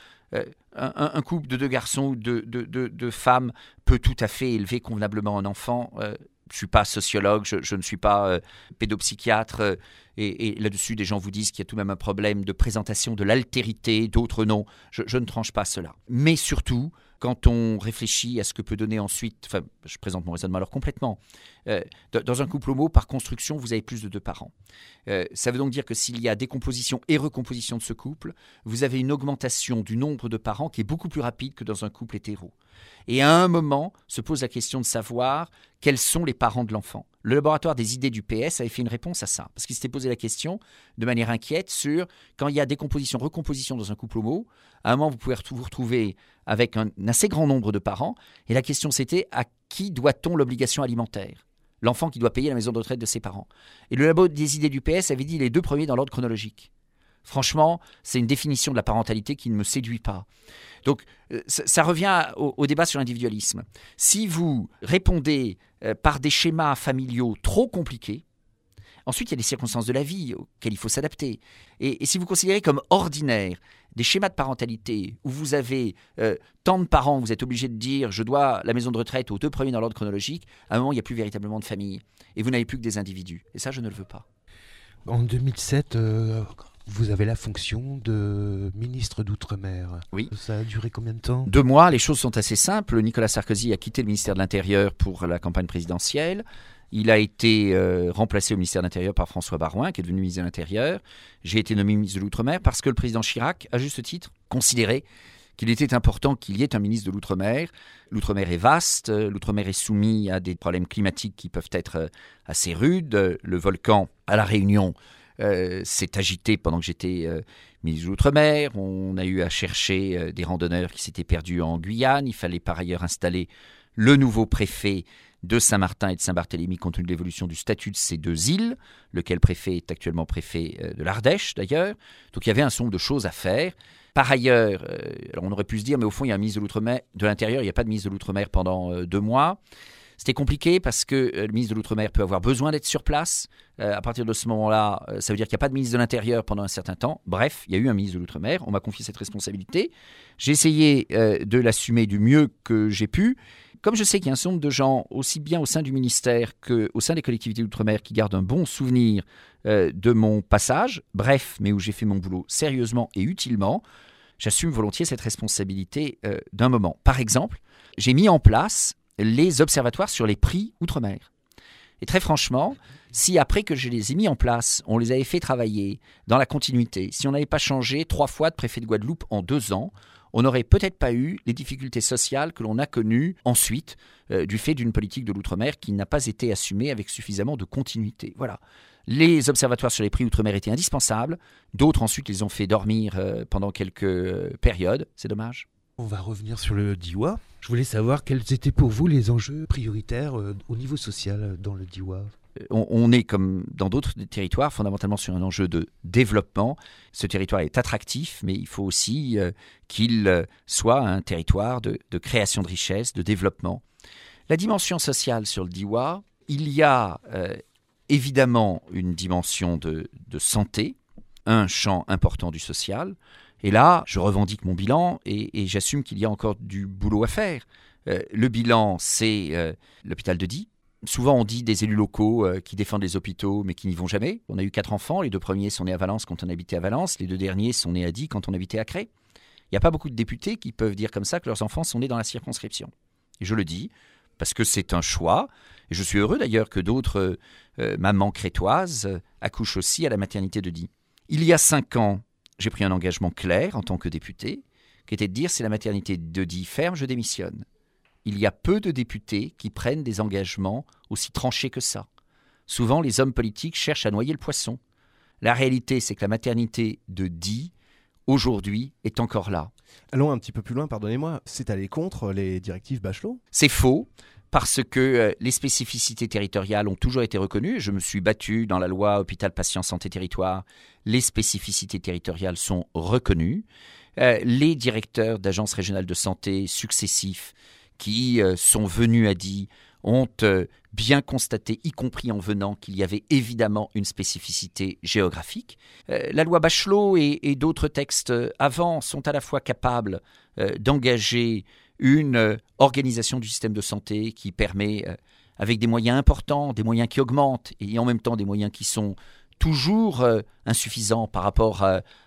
un couple de deux garçons ou de femmes peut tout à fait élever convenablement un enfant. Je ne suis pas sociologue, je ne suis pas pédopsychiatre, et là-dessus, des gens vous disent qu'il y a tout de même un problème de présentation de l'altérité, d'autres non. Je ne tranche pas cela. Mais surtout, quand on réfléchit à ce que peut donner ensuite, je présente mon raisonnement alors complètement, dans un couple homo, par construction, vous avez plus de deux parents. Ça veut donc dire que s'il y a décomposition et recomposition de ce couple, vous avez une augmentation du nombre de parents qui est beaucoup plus rapide que dans un couple hétéro. Et à un moment, se pose la question de savoir quels sont les parents de l'enfant. Le laboratoire des idées du PS avait fait une réponse à ça, parce qu'il s'était posé la question de manière inquiète sur quand il y a décomposition, recomposition dans un couple homo, à un moment vous pouvez vous retrouver avec un assez grand nombre de parents, et la question c'était à qui doit-on l'obligation alimentaire ? L'enfant qui doit payer la maison de retraite de ses parents. Et le labo des idées du PS avait dit les deux premiers dans l'ordre chronologique. Franchement, c'est une définition de la parentalité qui ne me séduit pas. Donc, ça revient au débat sur l'individualisme. Si vous répondez par des schémas familiaux trop compliqués, Ensuite, il y a des circonstances de la vie auxquelles il faut s'adapter. Et si vous considérez comme ordinaire des schémas de parentalité où vous avez tant de parents, vous êtes obligé de dire « je dois la maison de retraite aux 2 premiers dans l'ordre chronologique », à un moment, il n'y a plus véritablement de famille. Et vous n'avez plus que des individus. Et ça, je ne le veux pas. En 2007, vous avez la fonction de ministre d'Outre-mer. Oui. Ça a duré combien de temps ? 2 mois, les choses sont assez simples. Nicolas Sarkozy a quitté le ministère de l'Intérieur pour la campagne présidentielle. Il a été remplacé au ministère de l'Intérieur par François Baroin, qui est devenu ministre de l'Intérieur. J'ai été nommé ministre de l'Outre-mer parce que le président Chirac, à juste titre, considérait qu'il était important qu'il y ait un ministre de l'Outre-mer. L'Outre-mer est vaste, l'Outre-mer est soumis à des problèmes climatiques qui peuvent être assez rudes. Le volcan à La Réunion s'est agité pendant que j'étais ministre de l'Outre-mer. On a eu à chercher des randonneurs qui s'étaient perdus en Guyane. Il fallait par ailleurs installer le nouveau préfet de Saint-Martin et de Saint-Barthélemy compte tenu de l'évolution du statut de ces 2 îles, lequel préfet est actuellement préfet de l'Ardèche d'ailleurs. Donc il y avait un certain nombre de choses à faire. Par ailleurs, alors on aurait pu se dire, mais au fond il y a un ministre de l'Outre-mer, de l'Intérieur, il n'y a pas de ministre de l'Outre-mer pendant 2 mois. C'était compliqué parce que le ministre de l'Outre-mer peut avoir besoin d'être sur place. À partir de ce moment-là, ça veut dire qu'il n'y a pas de ministre de l'Intérieur pendant un certain temps. Bref, il y a eu un ministre de l'Outre-mer. On m'a confié cette responsabilité. J'ai essayé de l'assumer du mieux que j'ai pu. Comme je sais qu'il y a un certain nombre de gens, aussi bien au sein du ministère qu'au sein des collectivités d'outre-mer, qui gardent un bon souvenir de mon passage, bref, mais où j'ai fait mon boulot sérieusement et utilement, j'assume volontiers cette responsabilité d'un moment. Par exemple, j'ai mis en place les observatoires sur les prix outre-mer. Et très franchement, si après que je les ai mis en place, on les avait fait travailler dans la continuité, si on n'avait pas changé 3 fois de préfet de Guadeloupe en 2 ans, on n'aurait peut-être pas eu les difficultés sociales que l'on a connues ensuite du fait d'une politique de l'outre-mer qui n'a pas été assumée avec suffisamment de continuité. Voilà. Les observatoires sur les prix outre-mer étaient indispensables. D'autres ensuite les ont fait dormir pendant quelques périodes. C'est dommage. On va revenir sur le Diois. Je voulais savoir quels étaient pour vous les enjeux prioritaires au niveau social dans le Diois. On est, comme dans d'autres territoires, fondamentalement sur un enjeu de développement. Ce territoire est attractif, mais il faut aussi qu'il soit un territoire de création de richesses, de développement. La dimension sociale sur le Diois, il y a évidemment une dimension de santé, un champ important du social. Et là, je revendique mon bilan et j'assume qu'il y a encore du boulot à faire. Le bilan, c'est l'hôpital de Die. Souvent, on dit des élus locaux qui défendent les hôpitaux, mais qui n'y vont jamais. On a eu 4 enfants. Les 2 premiers sont nés à Valence quand on habitait à Valence. Les 2 derniers sont nés à Die quand on habitait à Cré. Il n'y a pas beaucoup de députés qui peuvent dire comme ça que leurs enfants sont nés dans la circonscription. Et je le dis parce que c'est un choix. Et je suis heureux d'ailleurs que d'autres mamans crétoises accouchent aussi à la maternité de Die. Il y a 5 ans, j'ai pris un engagement clair en tant que député, qui était de dire si la maternité de Die ferme, je démissionne. Il y a peu de députés qui prennent des engagements aussi tranchés que ça. Souvent, les hommes politiques cherchent à noyer le poisson. La réalité, c'est que la maternité de Die, aujourd'hui, est encore là. Allons un petit peu plus loin, pardonnez-moi. C'est aller contre les directives Bachelot ? C'est faux, parce que les spécificités territoriales ont toujours été reconnues. Je me suis battu dans la loi Hôpital, Patient, Santé, Territoire. Les spécificités territoriales sont reconnues. Les directeurs d'agences régionales de santé successifs qui sont venus à Die ont bien constaté, y compris en venant, qu'il y avait évidemment une spécificité géographique. La loi Bachelot et d'autres textes avant sont à la fois capables d'engager une organisation du système de santé qui permet, avec des moyens importants, des moyens qui augmentent et en même temps des moyens qui sont toujours insuffisants par rapport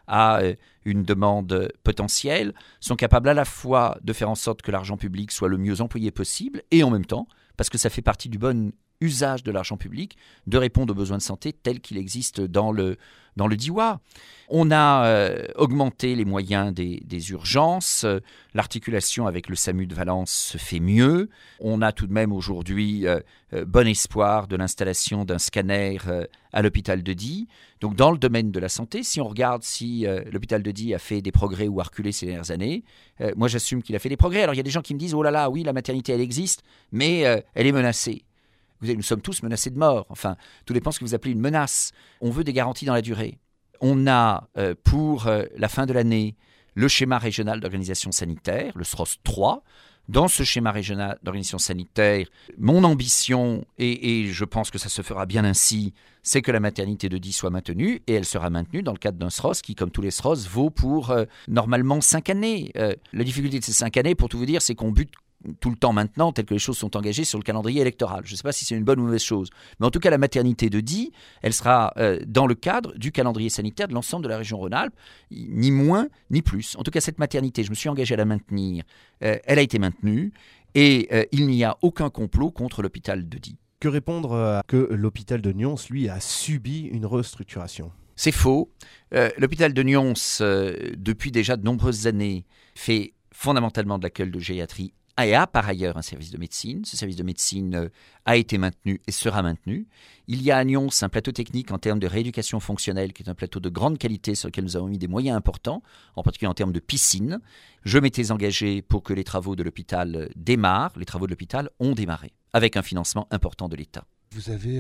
à une demande potentielle, sont capables à la fois de faire en sorte que l'argent public soit le mieux employé possible et en même temps, parce que ça fait partie du bon usage de l'argent public, de répondre aux besoins de santé tels qu'il existe dans le Diois. On a augmenté les moyens des urgences, l'articulation avec le SAMU de Valence se fait mieux. On a tout de même aujourd'hui bon espoir de l'installation d'un scanner à l'hôpital de Die. Donc dans le domaine de la santé, si on regarde si l'hôpital de Die a fait des progrès ou a reculé ces dernières années, moi j'assume qu'il a fait des progrès. Alors il y a des gens qui me disent « Oh là là, oui, la maternité elle existe, mais elle est menacée ». Nous sommes tous menacés de mort. Enfin, tout dépend de ce que vous appelez une menace. On veut des garanties dans la durée. On a, pour la fin de l'année, le schéma régional d'organisation sanitaire, le SROS 3, dans ce schéma régional d'organisation sanitaire, mon ambition, et je pense que ça se fera bien ainsi, c'est que la maternité de Die soit maintenue, et elle sera maintenue dans le cadre d'un SROS qui, comme tous les SROS, vaut pour normalement 5 années. La difficulté de ces 5 années, pour tout vous dire, c'est qu'on bute tout le temps maintenant, tel que les choses sont engagées sur le calendrier électoral. Je ne sais pas si c'est une bonne ou mauvaise chose. Mais en tout cas, la maternité de Die, elle sera dans le cadre du calendrier sanitaire de l'ensemble de la région Rhône-Alpes, ni moins ni plus. En tout cas, cette maternité, je me suis engagé à la maintenir. Elle a été maintenue et il n'y a aucun complot contre l'hôpital de Die. Que répondre à que l'hôpital de Nyons, lui, a subi une restructuration ? C'est faux. L'hôpital de Nyons, depuis déjà de nombreuses années, fait fondamentalement de l'accueil de gériatrie et a par ailleurs un service de médecine. Ce service de médecine a été maintenu et sera maintenu. Il y a à Nyons un plateau technique en termes de rééducation fonctionnelle qui est un plateau de grande qualité sur lequel nous avons mis des moyens importants, en particulier en termes de piscine. Je m'étais engagé pour que les travaux de l'hôpital démarrent. Les travaux de l'hôpital ont démarré avec un financement important de l'État. Vous avez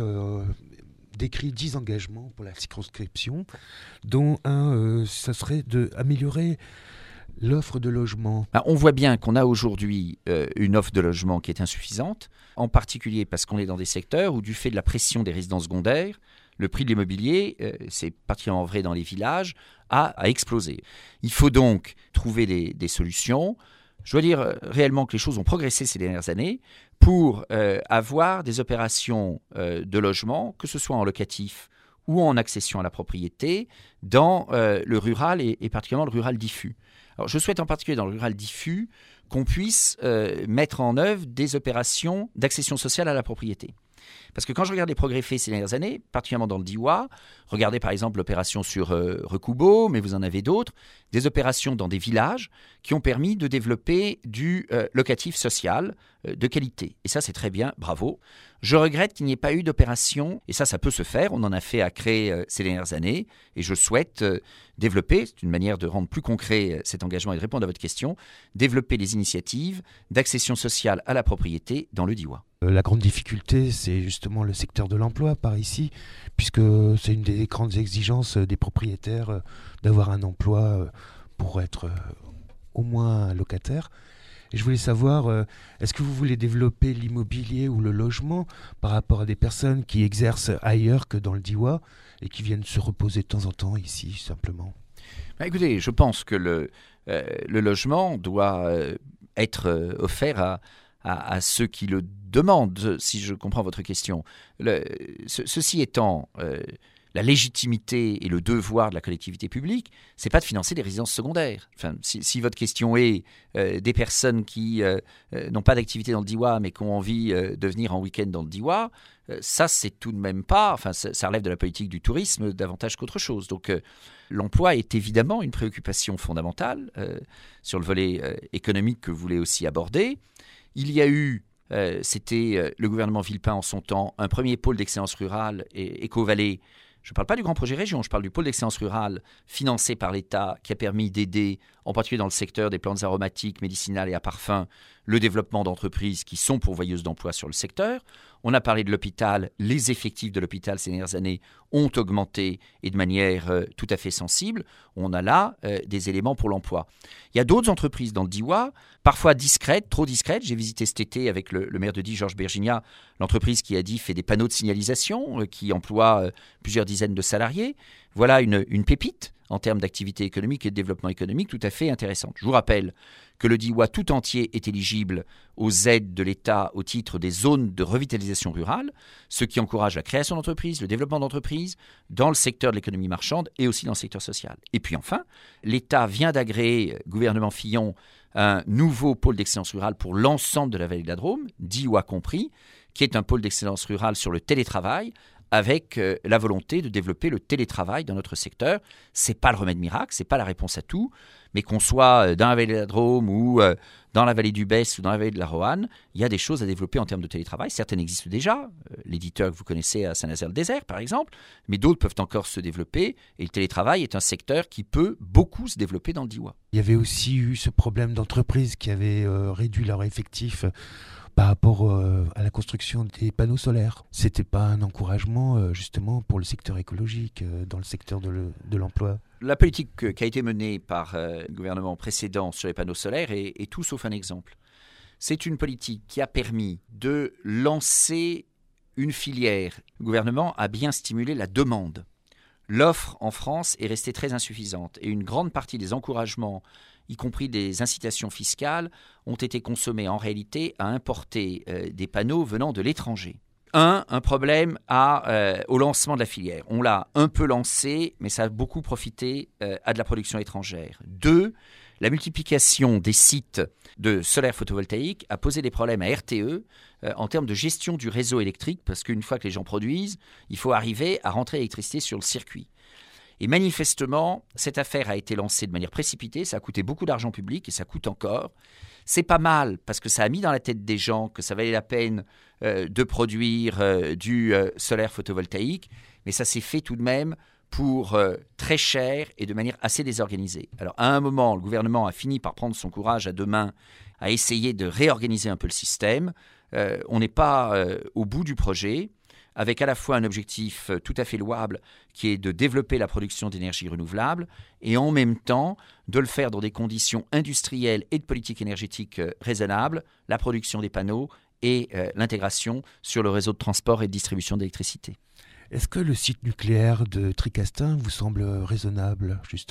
décrit 10 engagements pour la circonscription, dont un, ça serait d'améliorer l'offre de logement. On voit bien qu'on a aujourd'hui une offre de logement qui est insuffisante, en particulier parce qu'on est dans des secteurs où, du fait de la pression des résidences secondaires, le prix de l'immobilier, c'est particulièrement vrai dans les villages, a explosé. Il faut donc trouver des solutions. Je dois dire réellement que les choses ont progressé ces dernières années pour avoir des opérations de logement, que ce soit en locatif ou en accession à la propriété, dans le rural et particulièrement le rural diffus. Alors, je souhaite en particulier dans le rural diffus qu'on puisse mettre en œuvre des opérations d'accession sociale à la propriété. Parce que quand je regarde les progrès faits ces dernières années, particulièrement dans le Diois, regardez par exemple l'opération sur Recoubeau, mais vous en avez d'autres, des opérations dans des villages qui ont permis de développer du locatif social de qualité. Et ça, c'est très bien, bravo. Je regrette qu'il n'y ait pas eu d'opération, et ça peut se faire, on en a fait à créer ces dernières années, et je souhaite développer, c'est une manière de rendre plus concret cet engagement et de répondre à votre question, développer les initiatives d'accession sociale à la propriété dans le Diois. La grande difficulté, c'est justement le secteur de l'emploi par ici, puisque c'est une des grandes exigences des propriétaires d'avoir un emploi pour être au moins locataire. Et je voulais savoir, est-ce que vous voulez développer l'immobilier ou le logement par rapport à des personnes qui exercent ailleurs que dans le Diois et qui viennent se reposer de temps en temps ici, simplement ? Écoutez, je pense que le logement doit être offert à ceux qui le demandent, si je comprends votre question. Ceci étant, la légitimité et le devoir de la collectivité publique, c'est pas de financer des résidences secondaires. Enfin, si votre question est des personnes qui n'ont pas d'activité dans le Diois, mais qui ont envie de venir en week-end dans le Diois, ça, c'est tout de même pas... Enfin, ça relève de la politique du tourisme davantage qu'autre chose. Donc, l'emploi est évidemment une préoccupation fondamentale sur le volet économique que vous voulez aussi aborder. Il y a eu, c'était le gouvernement Villepin en son temps, un premier pôle d'excellence rurale et Éco-Vallée. Je ne parle pas du grand projet région, je parle du pôle d'excellence rurale financé par l'État qui a permis d'aider, en particulier dans le secteur des plantes aromatiques, médicinales et à parfum, le développement d'entreprises qui sont pourvoyeuses d'emplois sur le secteur. On a parlé de l'hôpital. Les effectifs de l'hôpital ces dernières années ont augmenté et de manière tout à fait sensible. On a là des éléments pour l'emploi. Il y a d'autres entreprises dans le Diois, parfois discrètes, trop discrètes. J'ai visité cet été avec le maire de Die, Georges Bergignat, l'entreprise qui a dit fait des panneaux de signalisation qui emploie plusieurs dizaines de salariés. Voilà une pépite en termes d'activité économique et de développement économique tout à fait intéressante. Je vous rappelle que le Diois tout entier est éligible aux aides de l'État au titre des zones de revitalisation rurale, ce qui encourage la création d'entreprises, le développement d'entreprises dans le secteur de l'économie marchande et aussi dans le secteur social. Et puis enfin, l'État vient d'agréer, gouvernement Fillon, un nouveau pôle d'excellence rurale pour l'ensemble de la vallée de la Drôme, Diois compris, qui est un pôle d'excellence rurale sur le télétravail, avec la volonté de développer le télétravail dans notre secteur. Ce n'est pas le remède miracle, ce n'est pas la réponse à tout, mais qu'on soit dans la vallée de la Drôme ou dans la vallée du Besse ou dans la vallée de la Roanne, il y a des choses à développer en termes de télétravail. Certaines existent déjà, l'éditeur que vous connaissez à Saint-Nazaire-le-Désert par exemple, mais d'autres peuvent encore se développer et le télétravail est un secteur qui peut beaucoup se développer dans le Diois. Il y avait aussi eu ce problème d'entreprises qui avaient réduit leur effectif par rapport à la construction des panneaux solaires. C'était pas un encouragement justement pour le secteur écologique, dans le secteur de l'emploi. La politique qui a été menée par le gouvernement précédent sur les panneaux solaires est tout sauf un exemple. c'est une politique qui a permis de lancer une filière. Le gouvernement a bien stimulé la demande. L'offre en France est restée très insuffisante et une grande partie des encouragements, y compris des incitations fiscales, ont été consommés en réalité à importer des panneaux venant de l'étranger. Un problème au lancement de la filière. On l'a un peu lancé, mais ça a beaucoup profité à de la production étrangère. 2, la multiplication des sites de solaire photovoltaïque a posé des problèmes à RTE en termes de gestion du réseau électrique, parce qu'une fois que les gens produisent, il faut arriver à rentrer l'électricité sur le circuit. Et manifestement, cette affaire a été lancée de manière précipitée, ça a coûté beaucoup d'argent public et ça coûte encore. C'est pas mal parce que ça a mis dans la tête des gens que ça valait la peine de produire du solaire photovoltaïque, mais ça s'est fait tout de même pour très cher et de manière assez désorganisée. Alors à un moment, le gouvernement a fini par prendre son courage à deux mains, à essayer de réorganiser un peu le système. On n'est pas au bout du projet, avec à la fois un objectif tout à fait louable qui est de développer la production d'énergie renouvelable et en même temps de le faire dans des conditions industrielles et de politique énergétique raisonnables, la production des panneaux et l'intégration sur le réseau de transport et de distribution d'électricité. Est-ce que le site nucléaire de Tricastin vous semble raisonnable, justement ?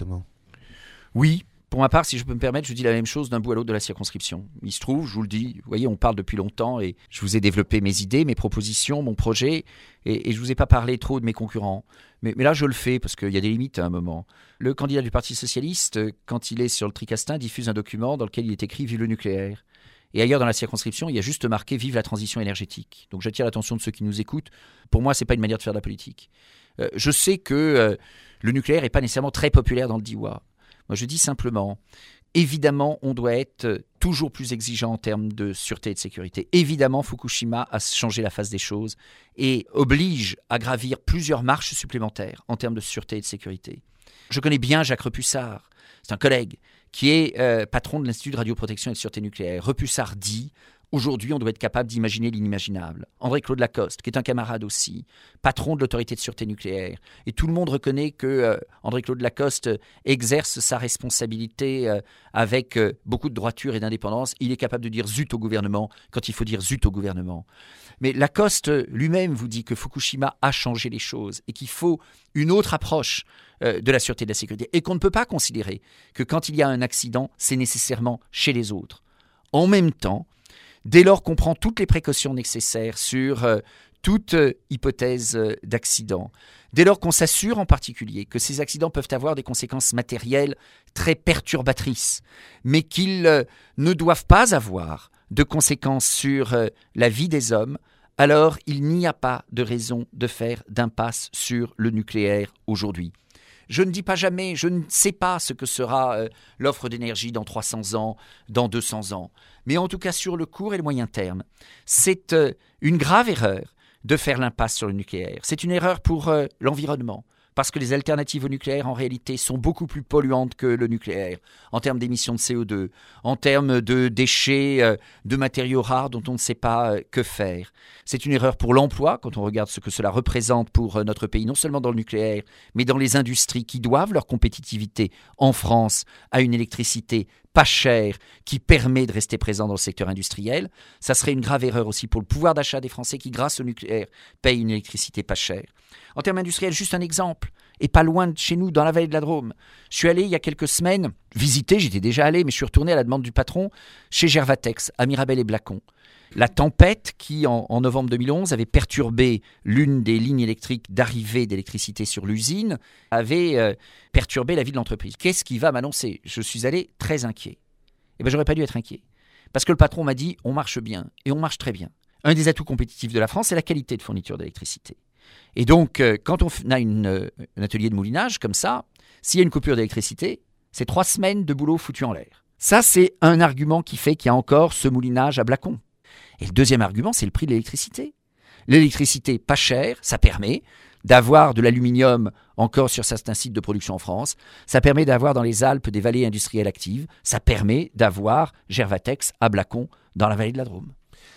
Oui. Pour ma part, si je peux me permettre, je dis la même chose d'un bout à l'autre de la circonscription. Il se trouve, je vous le dis, vous voyez, on parle depuis longtemps et je vous ai développé mes idées, mes propositions, mon projet et je ne vous ai pas parlé trop de mes concurrents. Mais là, je le fais parce qu'il y a des limites à un moment. Le candidat du Parti socialiste, quand il est sur le Tricastin, diffuse un document dans lequel il est écrit « Vive le nucléaire ». Et ailleurs dans la circonscription, il y a juste marqué « Vive la transition énergétique ». Donc j'attire l'attention de ceux qui nous écoutent. Pour moi, ce n'est pas une manière de faire de la politique. Je sais que le nucléaire n'est pas nécessairement très populaire dans le Diois. Moi, je dis simplement, évidemment, on doit être toujours plus exigeant en termes de sûreté et de sécurité. Évidemment, Fukushima a changé la face des choses et oblige à gravir plusieurs marches supplémentaires en termes de sûreté et de sécurité. Je connais bien Jacques Repussard, c'est un collègue qui est patron de l'Institut de radioprotection et de sûreté nucléaire. Repussard dit « Aujourd'hui, on doit être capable d'imaginer l'inimaginable ». André-Claude Lacoste, qui est un camarade aussi, patron de l'autorité de sûreté nucléaire. Et tout le monde reconnaît que André-Claude Lacoste exerce sa responsabilité avec beaucoup de droiture et d'indépendance. Il est capable de dire zut au gouvernement quand il faut dire zut au gouvernement. Mais Lacoste lui-même vous dit que Fukushima a changé les choses et qu'il faut une autre approche de la sûreté et de la sécurité. Et qu'on ne peut pas considérer que quand il y a un accident, c'est nécessairement chez les autres. En même temps, dès lors qu'on prend toutes les précautions nécessaires sur toute hypothèse d'accident, dès lors qu'on s'assure en particulier que ces accidents peuvent avoir des conséquences matérielles très perturbatrices, mais qu'ils ne doivent pas avoir de conséquences sur la vie des hommes, alors il n'y a pas de raison de faire d'impasse sur le nucléaire aujourd'hui. Je ne dis pas jamais, je ne sais pas ce que sera l'offre d'énergie dans 300 ans, dans 200 ans. Mais en tout cas, sur le court et le moyen terme, c'est une grave erreur de faire l'impasse sur le nucléaire. C'est une erreur pour l'environnement, parce que les alternatives au nucléaire, en réalité, sont beaucoup plus polluantes que le nucléaire, en termes d'émissions de CO2, en termes de déchets, de matériaux rares dont on ne sait pas que faire. C'est une erreur pour l'emploi, quand on regarde ce que cela représente pour notre pays, non seulement dans le nucléaire, mais dans les industries qui doivent leur compétitivité en France à une électricité pas chère, qui permet de rester présent dans le secteur industriel. Ça serait une grave erreur aussi pour le pouvoir d'achat des Français qui, grâce au nucléaire, payent une électricité pas chère. En termes industriels, juste un exemple, et pas loin de chez nous, dans la vallée de la Drôme. Je suis allé il y a quelques semaines visiter, j'étais déjà allé, mais je suis retourné à la demande du patron, chez Gervatex, à Mirabel et Blacon. La tempête qui, en novembre 2011, avait perturbé l'une des lignes électriques d'arrivée d'électricité sur l'usine, avait perturbé la vie de l'entreprise. Qu'est-ce qui va m'annoncer ? Je suis allé très inquiet. Eh bien, j'aurais pas dû être inquiet. Parce que le patron m'a dit, on marche bien, et on marche très bien. Un des atouts compétitifs de la France, c'est la qualité de fourniture d'électricité. Et donc, quand on a un atelier de moulinage comme ça, s'il y a une coupure d'électricité, c'est 3 semaines de boulot foutu en l'air. Ça, c'est un argument qui fait qu'il y a encore ce moulinage à Blacon. Et le deuxième argument, c'est le prix de l'électricité. L'électricité pas chère, ça permet d'avoir de l'aluminium encore sur certains sites de production en France. Ça permet d'avoir dans les Alpes des vallées industrielles actives. Ça permet d'avoir Gervatex à Blacon dans la vallée de la Drôme.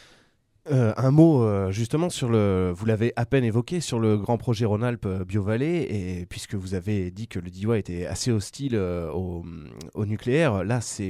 Un mot justement sur vous l'avez à peine évoqué, sur le grand projet Rhône-Alpes Biovallée, et puisque vous avez dit que le Diois était assez hostile au nucléaire, là c'est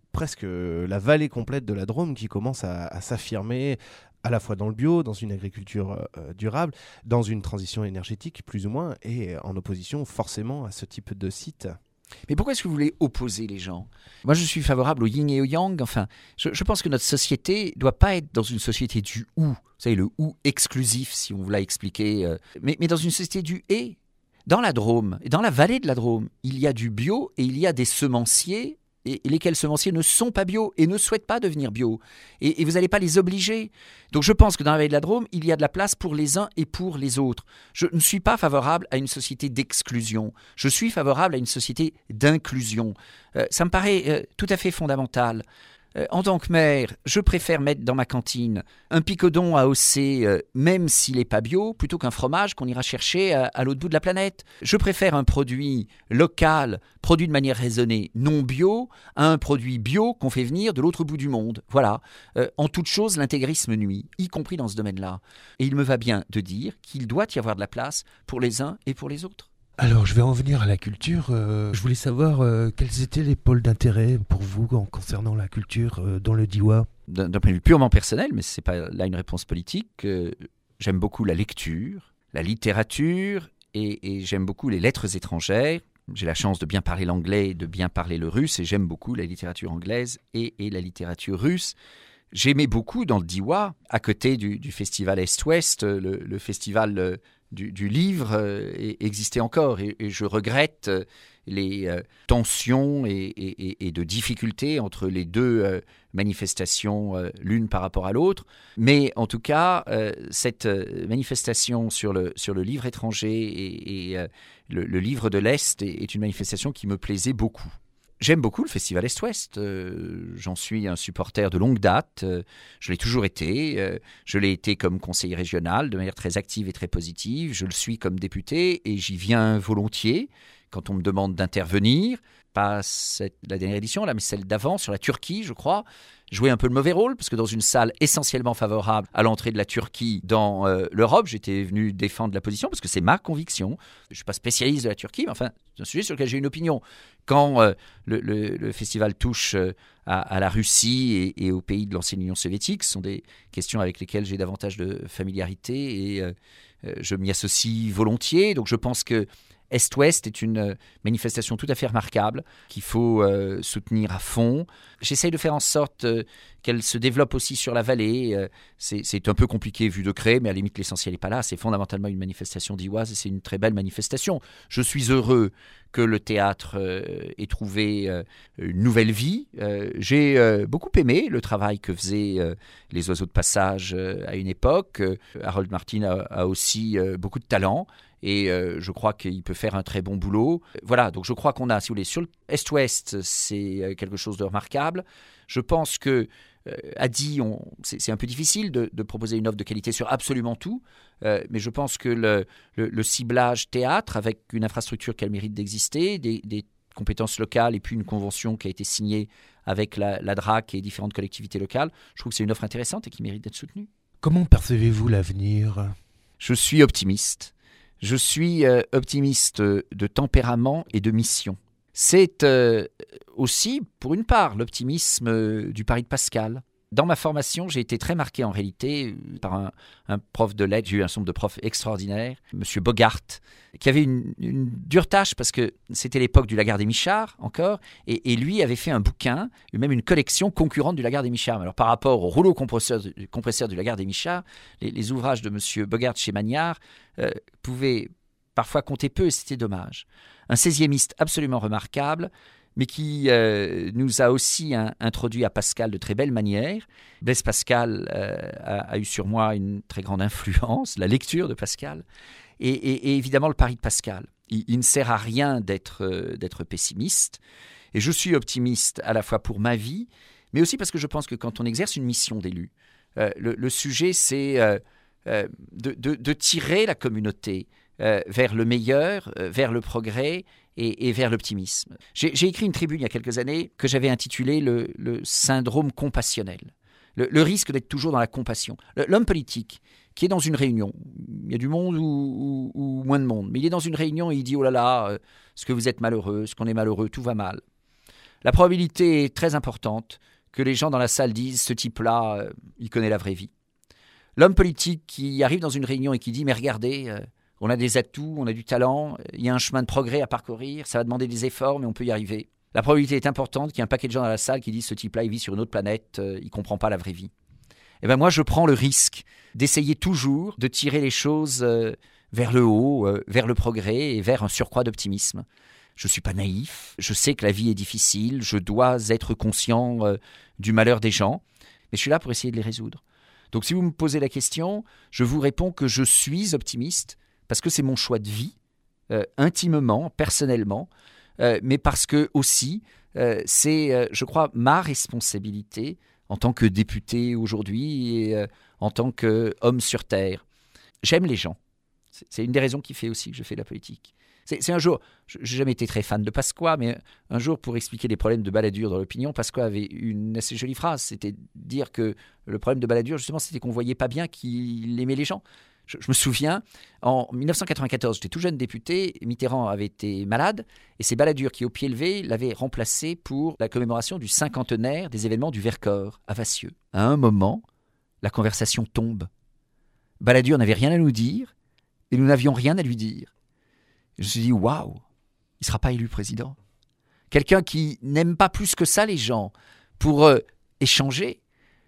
presque la vallée complète de la Drôme qui commence à s'affirmer à la fois dans le bio, dans une agriculture durable, dans une transition énergétique plus ou moins, et en opposition forcément à ce type de site. Mais pourquoi est-ce que vous voulez opposer les gens ? Moi, je suis favorable au yin et au yang. Enfin, je pense que notre société ne doit pas être dans une société du ou. Vous savez, le ou exclusif, si on vous l'a expliqué. Mais dans une société du et. Dans la Drôme, dans la vallée de la Drôme, il y a du bio et il y a des semenciers, et lesquels semenciers ne sont pas bio et ne souhaitent pas devenir bio. Et vous n'allez pas les obliger. Donc je pense que dans la vallée de la Drôme, il y a de la place pour les uns et pour les autres. Je ne suis pas favorable à une société d'exclusion. Je suis favorable à une société d'inclusion. Ça me paraît tout à fait fondamental. En tant que maire, je préfère mettre dans ma cantine un picodon AOC, même s'il n'est pas bio, plutôt qu'un fromage qu'on ira chercher à l'autre bout de la planète. Je préfère un produit local, produit de manière raisonnée, non bio, à un produit bio qu'on fait venir de l'autre bout du monde. Voilà. En toute chose, l'intégrisme nuit, y compris dans ce domaine-là. Et il me va bien de dire qu'il doit y avoir de la place pour les uns et pour les autres. Alors, je vais en venir à la culture. Je voulais savoir quels étaient les pôles d'intérêt pour vous concernant la culture dans le Diois. D'un point de vue purement personnel, mais ce n'est pas là une réponse politique, j'aime beaucoup la lecture, la littérature et j'aime beaucoup les lettres étrangères. J'ai la chance de bien parler l'anglais et de bien parler le russe et j'aime beaucoup la littérature anglaise et la littérature russe. J'aimais beaucoup dans le Diois, à côté du festival Est-Ouest, le festival du livre existait encore et je regrette les tensions et de difficultés entre les deux manifestations, l'une par rapport à l'autre. Mais en tout cas, cette manifestation sur le livre étranger et le livre de l'Est est une manifestation qui me plaisait beaucoup. J'aime beaucoup le festival Est-Ouest, j'en suis un supporter de longue date, je l'ai toujours été, je l'ai été comme conseiller régional de manière très active et très positive, je le suis comme député et j'y viens volontiers quand on me demande d'intervenir, pas la dernière édition là, mais celle d'avant sur la Turquie je crois, jouer un peu le mauvais rôle parce que dans une salle essentiellement favorable à l'entrée de la Turquie dans l'Europe, j'étais venu défendre la position parce que c'est ma conviction. Je ne suis pas spécialiste de la Turquie, mais enfin, c'est un sujet sur lequel j'ai une opinion. Quand le festival touche à la Russie et aux pays de l'ancienne Union soviétique, ce sont des questions avec lesquelles j'ai davantage de familiarité et je m'y associe volontiers. Donc je pense que Est-Ouest est une manifestation tout à fait remarquable qu'il faut soutenir à fond. J'essaye de faire en sorte qu'elle se développe aussi sur la vallée. C'est un peu compliqué vu de créer, mais à la limite l'essentiel n'est pas là. C'est fondamentalement une manifestation dioise et c'est une très belle manifestation. Je suis heureux que le théâtre ait trouvé une nouvelle vie. J'ai beaucoup aimé le travail que faisaient les oiseaux de passage à une époque. Harold Martin a aussi beaucoup de talent. Et je crois qu'il peut faire un très bon boulot. Voilà, donc je crois qu'on a, si vous voulez, sur l'Est-Ouest, c'est quelque chose de remarquable. Je pense que, c'est un peu difficile de proposer une offre de qualité sur absolument tout, mais je pense que le ciblage théâtre, avec une infrastructure qui a le mérite d'exister, des compétences locales et puis une convention qui a été signée avec la DRAC et différentes collectivités locales, je trouve que c'est une offre intéressante et qui mérite d'être soutenue. Comment percevez-vous l'avenir ? Je suis optimiste. Je suis optimiste de tempérament et de mission. C'est aussi, pour une part, l'optimisme du pari de Pascal. Dans ma formation, j'ai été très marqué en réalité par un prof de lettres. J'ai eu un certain nombre de profs extraordinaires, M. Bogart, qui avait une dure tâche parce que c'était l'époque du Lagarde et Michard encore, et lui avait fait un bouquin, même une collection concurrente du Lagarde et Michard. Alors par rapport au rouleau compresseur du Lagarde et Michard, les ouvrages de M. Bogart chez Magnard pouvaient parfois compter peu et c'était dommage. Un 16e absolument remarquable, mais qui nous a aussi introduit à Pascal de très belle manière. Blaise Pascal a eu sur moi une très grande influence, la lecture de Pascal, et évidemment le pari de Pascal. Il ne sert à rien d'être pessimiste, et je suis optimiste à la fois pour ma vie, mais aussi parce que je pense que quand on exerce une mission d'élu, le sujet c'est de tirer la communauté vers le meilleur, vers le progrès, et vers l'optimisme. J'ai écrit une tribune il y a quelques années que j'avais intitulée le syndrome compassionnel. Le risque d'être toujours dans la compassion. L'homme politique qui est dans une réunion, il y a du monde ou moins de monde, mais il est dans une réunion et il dit « Oh là là, est-ce que vous êtes malheureux, est-ce qu'on est malheureux, tout va mal ». La probabilité est très importante que les gens dans la salle disent « ce type-là, il connaît la vraie vie ». L'homme politique qui arrive dans une réunion et qui dit « mais regardez, on a des atouts, on a du talent, il y a un chemin de progrès à parcourir, ça va demander des efforts, mais on peut y arriver ». La probabilité est importante qu'il y ait un paquet de gens dans la salle qui disent « ce type-là, il vit sur une autre planète, il ne comprend pas la vraie vie ». Et bien moi, je prends le risque d'essayer toujours de tirer les choses vers le haut, vers le progrès et vers un surcroît d'optimisme. Je ne suis pas naïf, je sais que la vie est difficile, je dois être conscient du malheur des gens, mais je suis là pour essayer de les résoudre. Donc si vous me posez la question, je vous réponds que je suis optimiste, parce que c'est mon choix de vie, intimement, personnellement, mais parce que aussi, c'est, je crois, ma responsabilité en tant que député aujourd'hui et en tant qu'homme sur Terre. J'aime les gens. C'est une des raisons qui fait aussi que je fais de la politique. C'est un jour, je n'ai jamais été très fan de Pasqua, mais un jour, pour expliquer les problèmes de Balladur dans l'opinion, Pasqua avait une assez jolie phrase, c'était dire que le problème de Balladur, justement, c'était qu'on ne voyait pas bien qu'il aimait les gens. Je me souviens, en 1994, j'étais tout jeune député, Mitterrand avait été malade, et c'est Balladur qui, au pied levé, l'avait remplacé pour la commémoration du cinquantenaire des événements du Vercors, à Vassieux. À un moment, la conversation tombe. Balladur n'avait rien à nous dire, et nous n'avions rien à lui dire. Je me suis dit, waouh, il ne sera pas élu président. Quelqu'un qui n'aime pas plus que ça les gens pour échanger.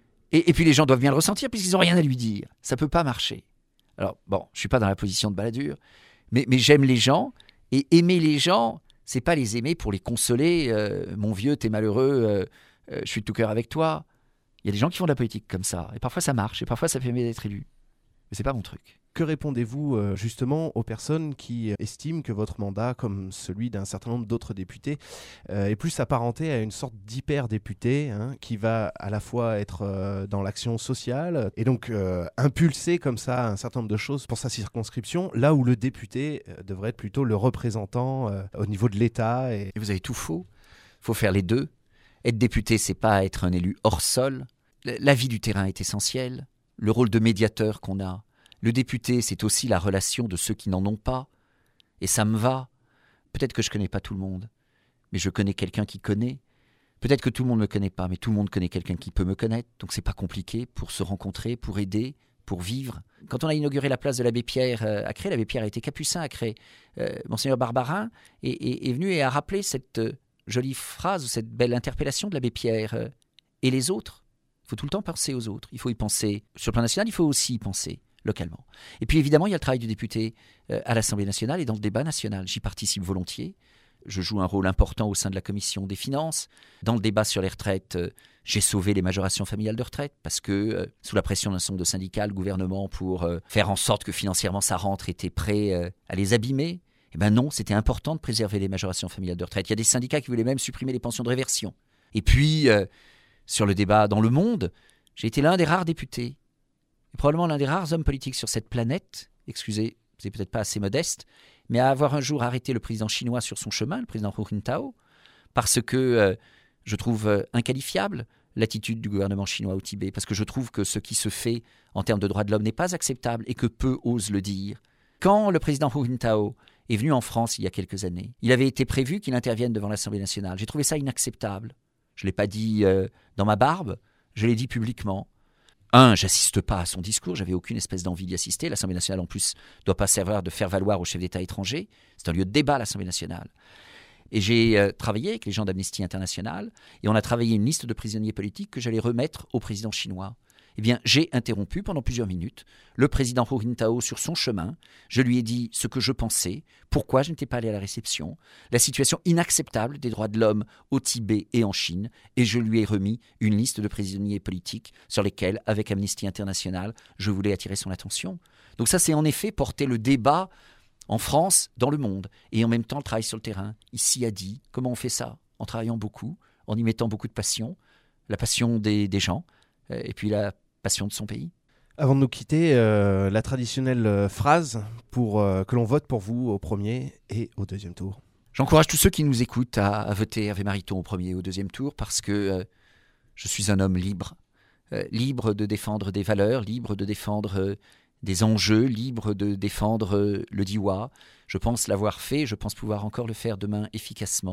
Et puis les gens doivent bien le ressentir puisqu'ils n'ont rien à lui dire. Ça ne peut pas marcher. Alors, bon, je ne suis pas dans la position de Balladur, mais j'aime les gens. Et aimer les gens, ce n'est pas les aimer pour les consoler. Mon vieux, t'es malheureux, je suis de tout cœur avec toi. Il y a des gens qui font de la politique comme ça. Et parfois ça marche, et parfois ça permet d'être élu. Mais ce n'est pas mon truc. Que répondez-vous justement aux personnes qui estiment que votre mandat, comme celui d'un certain nombre d'autres députés, est plus apparenté à une sorte d'hyper-député qui va à la fois être dans l'action sociale et donc impulser comme ça un certain nombre de choses pour sa circonscription, là où le député devrait être plutôt le représentant au niveau de l'État. Et vous avez tout faux. Il faut faire les deux. Être député, c'est pas être un élu hors sol. La vie du terrain est essentielle. Le rôle de médiateur qu'on a. Le député, c'est aussi la relation de ceux qui n'en ont pas. Et ça me va. Peut-être que je ne connais pas tout le monde, mais je connais quelqu'un qui connaît. Peut-être que tout le monde ne me connaît pas, mais tout le monde connaît quelqu'un qui peut me connaître. Donc c'est pas compliqué pour se rencontrer, pour aider, pour vivre. Quand on a inauguré la place de l'abbé Pierre à Cré, l'abbé Pierre a été capucin à Cré. Monseigneur Barbarin est venu et a rappelé cette jolie phrase, cette belle interpellation de l'abbé Pierre. Et les autres, il faut tout le temps penser aux autres. Il faut y penser sur le plan national, il faut aussi y penser localement. Et puis évidemment, il y a le travail du député à l'Assemblée nationale et dans le débat national. J'y participe volontiers. Je joue un rôle important au sein de la commission des finances. Dans le débat sur les retraites, j'ai sauvé les majorations familiales de retraite parce que, sous la pression d'un certain nombre de syndicats, le gouvernement, pour faire en sorte que financièrement ça rentre, était prêt à les abîmer. Eh bien non, c'était important de préserver les majorations familiales de retraite. Il y a des syndicats qui voulaient même supprimer les pensions de réversion. Et puis, sur le débat dans le monde, j'ai été l'un des rares députés, et probablement l'un des rares hommes politiques sur cette planète, excusez, vous n'êtes peut-être pas assez modeste, mais à avoir un jour arrêté le président chinois sur son chemin, le président Hu Jintao, parce que je trouve inqualifiable l'attitude du gouvernement chinois au Tibet, parce que je trouve que ce qui se fait en termes de droits de l'homme n'est pas acceptable et que peu osent le dire. Quand le président Hu Jintao est venu en France il y a quelques années, il avait été prévu qu'il intervienne devant l'Assemblée nationale. J'ai trouvé ça inacceptable. Je ne l'ai pas dit dans ma barbe, je l'ai dit publiquement. J'assiste pas à son discours, j'avais aucune espèce d'envie d'y assister. L'Assemblée nationale, en plus, ne doit pas servir de faire valoir aux chefs d'État étrangers. C'est un lieu de débat, l'Assemblée nationale. Et j'ai travaillé avec les gens d'Amnesty International, et on a travaillé une liste de prisonniers politiques que j'allais remettre au président chinois. Eh bien, j'ai interrompu pendant plusieurs minutes le président Hu Jintao sur son chemin. Je lui ai dit ce que je pensais, pourquoi je n'étais pas allé à la réception, la situation inacceptable des droits de l'homme au Tibet et en Chine, et je lui ai remis une liste de prisonniers politiques sur lesquels, avec Amnesty International, je voulais attirer son attention. Donc ça, c'est en effet porter le débat en France, dans le monde, et en même temps le travail sur le terrain. Ici à Die, comment on fait ça? En travaillant beaucoup, en y mettant beaucoup de passion, la passion des gens, et puis la passion de son pays. Avant de nous quitter, la traditionnelle phrase pour que l'on vote pour vous au premier et au deuxième tour. J'encourage tous ceux qui nous écoutent à voter Hervé Mariton au premier et au deuxième tour parce que je suis un homme libre. Libre de défendre des valeurs, libre de défendre des enjeux, libre de défendre le Diois. Je pense l'avoir fait, je pense pouvoir encore le faire demain efficacement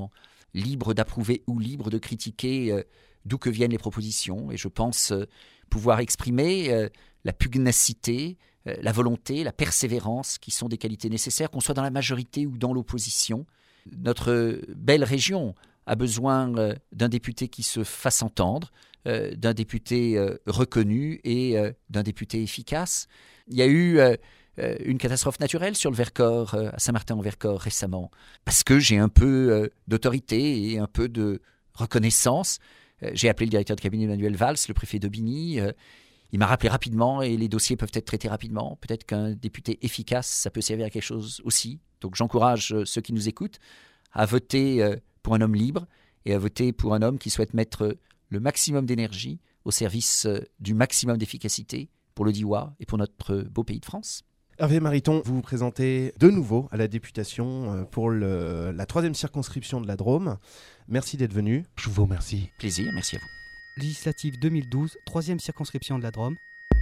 libre d'approuver ou libre de critiquer d'où que viennent les propositions. Et je pense pouvoir exprimer la pugnacité, la volonté, la persévérance, qui sont des qualités nécessaires, qu'on soit dans la majorité ou dans l'opposition. Notre belle région a besoin d'un député qui se fasse entendre, d'un député reconnu et d'un député efficace. Il y a eu une catastrophe naturelle sur le Vercors, à Saint-Martin-en-Vercors récemment, parce que j'ai un peu d'autorité et un peu de reconnaissance. J'ai appelé le directeur de cabinet Emmanuel Valls, le préfet d'Aubigny. Il m'a rappelé rapidement et les dossiers peuvent être traités rapidement. Peut-être qu'un député efficace, ça peut servir à quelque chose aussi. Donc j'encourage ceux qui nous écoutent à voter pour un homme libre et à voter pour un homme qui souhaite mettre le maximum d'énergie au service du maximum d'efficacité pour le Diois et pour notre beau pays de France. Hervé Mariton, vous vous présentez de nouveau à la députation pour la 3e circonscription de la Drôme. Merci d'être venu. Je vous remercie. Plaisir, merci à vous. Législative 2012, 3e circonscription de la Drôme.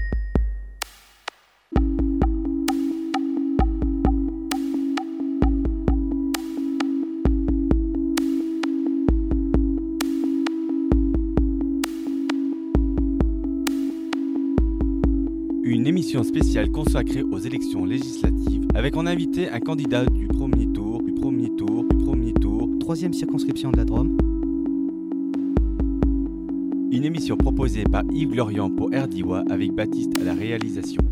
Une émission spéciale consacrée aux élections législatives avec en invité un candidat du premier tour. 3e circonscription de la Drôme. Une émission proposée par Yves Glorian pour RDIWA avec Baptiste à la réalisation.